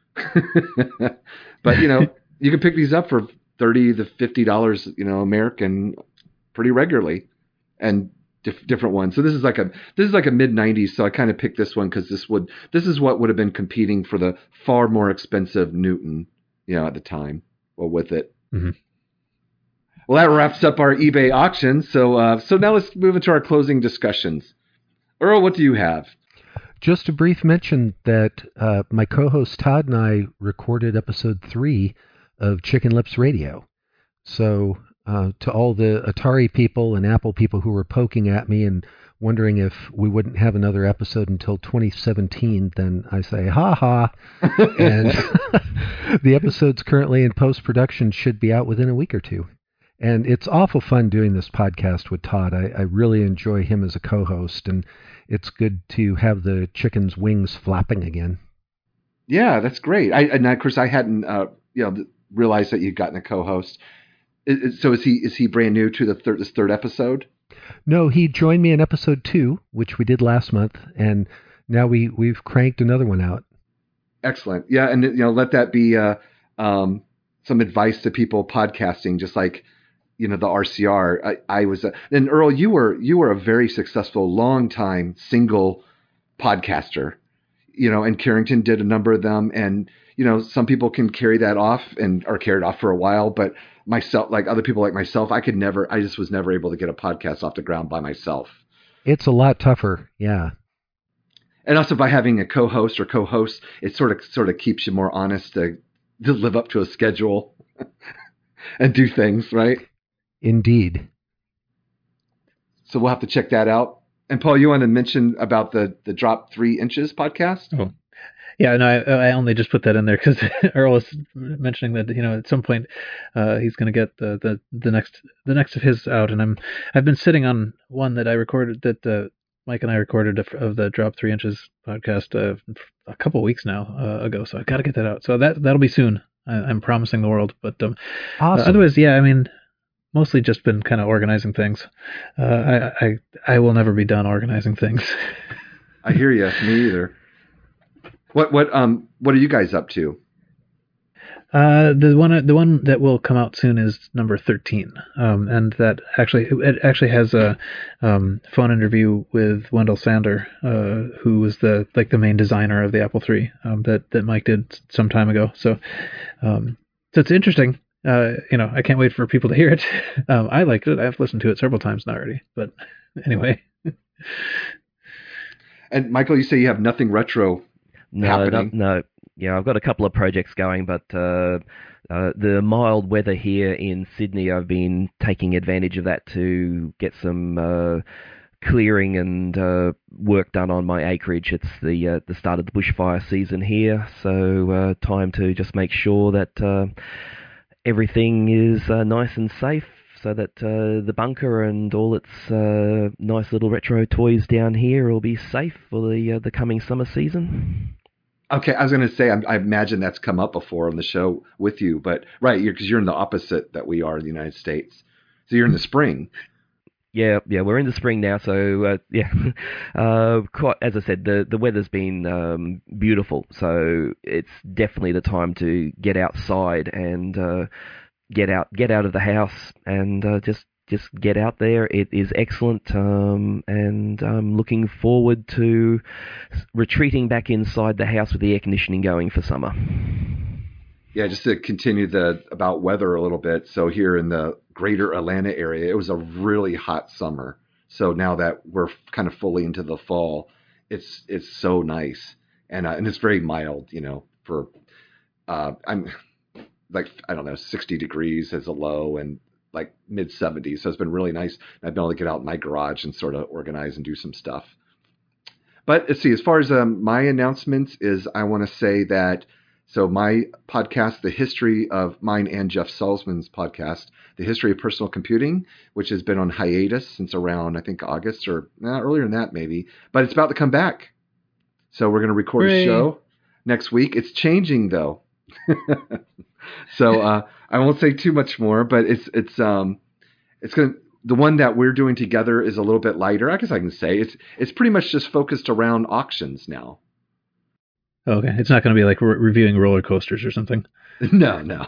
Speaker 2: But you know, you can pick these up for thirty to fifty dollars, you know, American, pretty regularly, and dif- different ones. So this is like a this is like a mid nineties. So I kind of picked this one because this would this is what would have been competing for the far more expensive Newton, you know, at the time. Well, with it.
Speaker 5: Mm-hmm.
Speaker 2: Well, that wraps up our eBay auction. So uh, so now let's move into our closing discussions. Earl, what do you have?
Speaker 4: Just a brief mention that uh, my co-host Todd and I recorded episode three of Chicken Lips Radio. So uh, to all the Atari people and Apple people who were poking at me and wondering if we wouldn't have another episode until twenty seventeen, then I say, ha ha. And the episode's currently in post-production, should be out within a week or two. And it's awful fun doing this podcast with Todd. I, I really enjoy him as a co-host, and it's good to have the chicken's wings flapping again. Yeah,
Speaker 2: that's great. I, and of course, I hadn't uh, you know realized that you'd gotten a co-host. Is, so is he is he brand new to the third this third episode?
Speaker 4: No, he joined me in episode two, which we did last month, and now we we've cranked another one out.
Speaker 2: Excellent. Yeah, and you know, let that be uh, um, some advice to people podcasting, just like, you know, the R C R. I, I was, a, and Earl, you were you were a very successful, long time single podcaster, you know, and Carrington did a number of them, and you know, some people can carry that off and are carried off for a while, but myself, like other people like myself, I could never, I just was never able to get a podcast off the ground by myself.
Speaker 4: It's a lot tougher, yeah.
Speaker 2: And also by having a co-host or co-host, it sort of sort of keeps you more honest to, to live up to a schedule and do things, right?
Speaker 4: Indeed.
Speaker 2: So we'll have to check that out. And Paul, you want to mention about the, the Drop Three Inches podcast?
Speaker 5: Oh, yeah. No, I, I only just put that in there because Earl was mentioning that, you know, at some point uh, he's going to get the, the, the next the next of his out, and I'm I've been sitting on one that I recorded that uh, Mike and I recorded a, of the Drop Three Inches podcast uh, a couple weeks now uh, ago, so I got to get that out. So that that'll be soon. I, I'm promising the world. But um,
Speaker 4: Awesome.
Speaker 5: uh, otherwise, yeah, I mean, mostly just been kind of organizing things. Uh, I, I I will never be done organizing things.
Speaker 2: I hear you. Me either. What what um what are you guys up to?
Speaker 5: Uh, the one the one that will come out soon is number thirteen, um, and that actually it actually has a um, phone interview with Wendell Sander, uh, who was the like the main designer of the Apple three um, that that Mike did some time ago. So, um, so it's interesting. Uh, you know, I can't wait for people to hear it. um, I liked it. I've listened to it several times now already. But anyway.
Speaker 2: And Michael, you say you have nothing retro
Speaker 6: No,
Speaker 2: happening.
Speaker 6: no, no. Yeah, I've got a couple of projects going, but uh, uh, the mild weather here in Sydney, I've been taking advantage of that to get some uh, clearing and uh, work done on my acreage. It's the uh, the start of the bushfire season here, so uh, time to just make sure that uh, everything is uh, nice and safe, so that uh, the bunker and all its uh, nice little retro toys down here will be safe for the uh, the coming summer season.
Speaker 2: Okay, I was going to say, I, I imagine that's come up before on the show with you, but right, because you're, you're in the opposite that we are in the United States. So you're in the spring.
Speaker 6: Yeah, yeah, we're in the spring now, so uh, yeah, uh, quite as I said, the the weather's been um, beautiful, so it's definitely the time to get outside and uh, get out get out of the house and uh, just just get out there. It is excellent, um, and I'm looking forward to retreating back inside the house with the air conditioning going for summer.
Speaker 2: Yeah, just to continue the about weather a little bit. So here in the greater Atlanta area, it was a really hot summer. So now that we're kind of fully into the fall, it's it's so nice, and uh, and it's very mild. You know, for uh, I'm like I don't know, sixty degrees as a low, and like mid seventies. So it's been really nice. I've been able to get out in my garage and sort of organize and do some stuff. But let's see, as far as um, my announcements is, I want to say that, so my podcast, the history of mine and Jeff Salzman's podcast, The History of Personal Computing, which has been on hiatus since around, I think, August or nah, earlier than that maybe, but it's about to come back. So we're going to record
Speaker 5: Hooray.
Speaker 2: a show next week. It's changing though. So uh, I won't say too much more, but it's it's um it's gonna the one that we're doing together is a little bit lighter. I guess I can say it's it's pretty much just focused around auctions now.
Speaker 5: Okay, it's not going to be like re- reviewing roller coasters or something.
Speaker 2: No, no.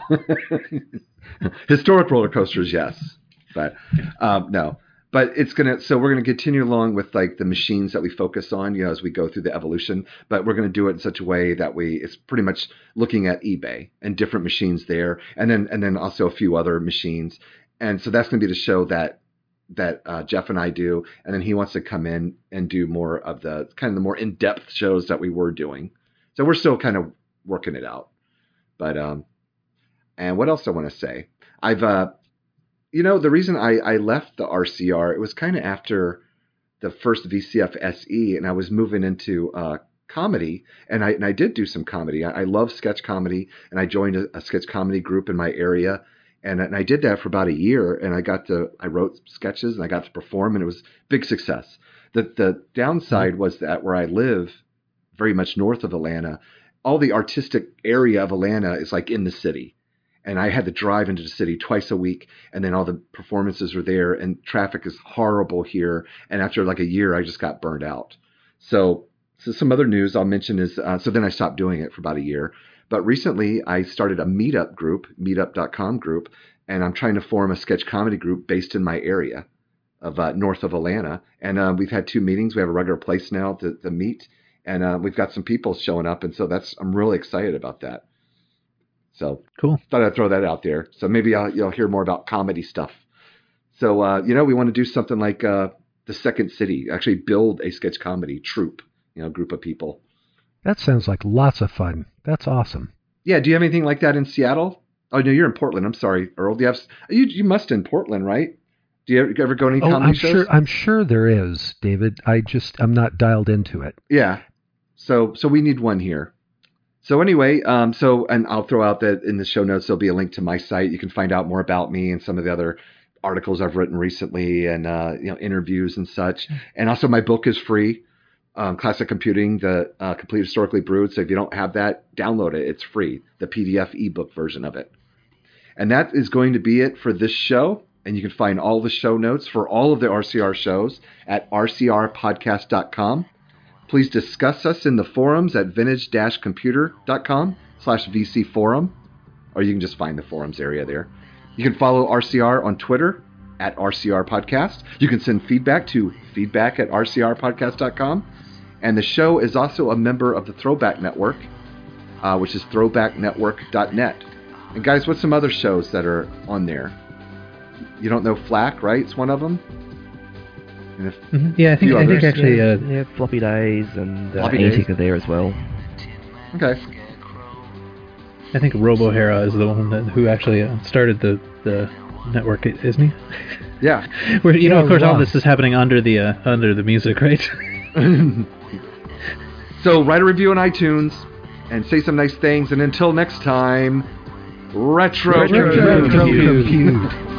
Speaker 2: Historic roller coasters, yes, but um, no. But it's gonna. So we're gonna continue along with like the machines that we focus on, you know, as we go through the evolution. But we're gonna do it in such a way that we it's pretty much looking at eBay and different machines there, and then and then also a few other machines. And so that's gonna be the show that that uh, Jeff and I do, and then he wants to come in and do more of the kind of the more in-depth shows that we were doing. So we're still kind of working it out. But um, and what else do I want to say? I've uh. You know, the reason I, I left the R C R, it was kind of after the first V C F S E, and I was moving into uh, comedy, and I and I did do some comedy. I, I love sketch comedy, and I joined a, a sketch comedy group in my area, and, and I did that for about a year, and I got to I wrote sketches, and I got to perform, and it was a big success. The the downside was that where I live, very much north of Atlanta, all the artistic area of Atlanta is like in the city. And I had to drive into the city twice a week, and then all the performances were there, and traffic is horrible here. And after like a year, I just got burned out. So, so some other news I'll mention is, uh, so then I stopped doing it for about a year. But recently I started a meetup group, meetup dot com group, and I'm trying to form a sketch comedy group based in my area of uh, north of Atlanta. And uh, we've had two meetings. We have a regular place now to, to meet, and uh, we've got some people showing up. And so that's I'm really excited about that. So
Speaker 5: Cool.
Speaker 2: Thought I'd throw that out there. So maybe I'll, you'll hear more about comedy stuff. So, uh, you know, we want to do something like uh, the Second City, actually build a sketch comedy troupe, you know, group of people.
Speaker 4: That sounds like lots of fun. That's awesome.
Speaker 2: Yeah. Do you have anything like that in Seattle? Oh, no, you're in Portland. I'm sorry, Earl. Do you have, you, you must in Portland, right? Do you ever, you ever go to any
Speaker 4: Oh,
Speaker 2: comedy
Speaker 4: I'm
Speaker 2: shows?
Speaker 4: sure. I'm sure there is, David. I just I'm not dialed into it.
Speaker 2: Yeah. So, so we need one here. So anyway, um, so, and I'll throw out that in the show notes, there'll be a link to my site. You can find out more about me and some of the other articles I've written recently and uh, you know interviews and such. And also my book is free, um, Classic Computing, the uh, Complete Historically Brewed. So if you don't have that, download it. It's free, the P D F ebook version of it. And that is going to be it for this show. And you can find all the show notes for all of the R C R shows at r c r podcast dot com. Please discuss us in the forums at vintage dash computer dot com slash V C forum, or you can just find the forums area there. You can follow R C R on Twitter at R C R Podcast. You can send feedback to feedback at r c r podcast dot com. And the show is also a member of the Throwback Network, uh, which is throwback network dot net. And guys, what's some other shows that are on there? You don't know Flack, right? It's one of them? And if,
Speaker 5: Mm-hmm. Yeah, I think
Speaker 2: few
Speaker 5: I think
Speaker 2: others.
Speaker 5: actually,
Speaker 6: yeah,
Speaker 5: uh,
Speaker 6: yeah, Floppy Days and uh,
Speaker 2: Floppy Days.
Speaker 6: Antic are there as well.
Speaker 2: Okay.
Speaker 5: I think Robo Hera is the one that, who actually uh, started the, the network, isn't he?
Speaker 2: Yeah.
Speaker 5: Where you know,
Speaker 4: Yeah,
Speaker 5: of course, all
Speaker 4: wow.
Speaker 5: this is happening under the uh, under the music, right?
Speaker 2: So write a review on iTunes and say some nice things. And until next time, retro,
Speaker 4: Retro
Speaker 2: compute.
Speaker 4: compute.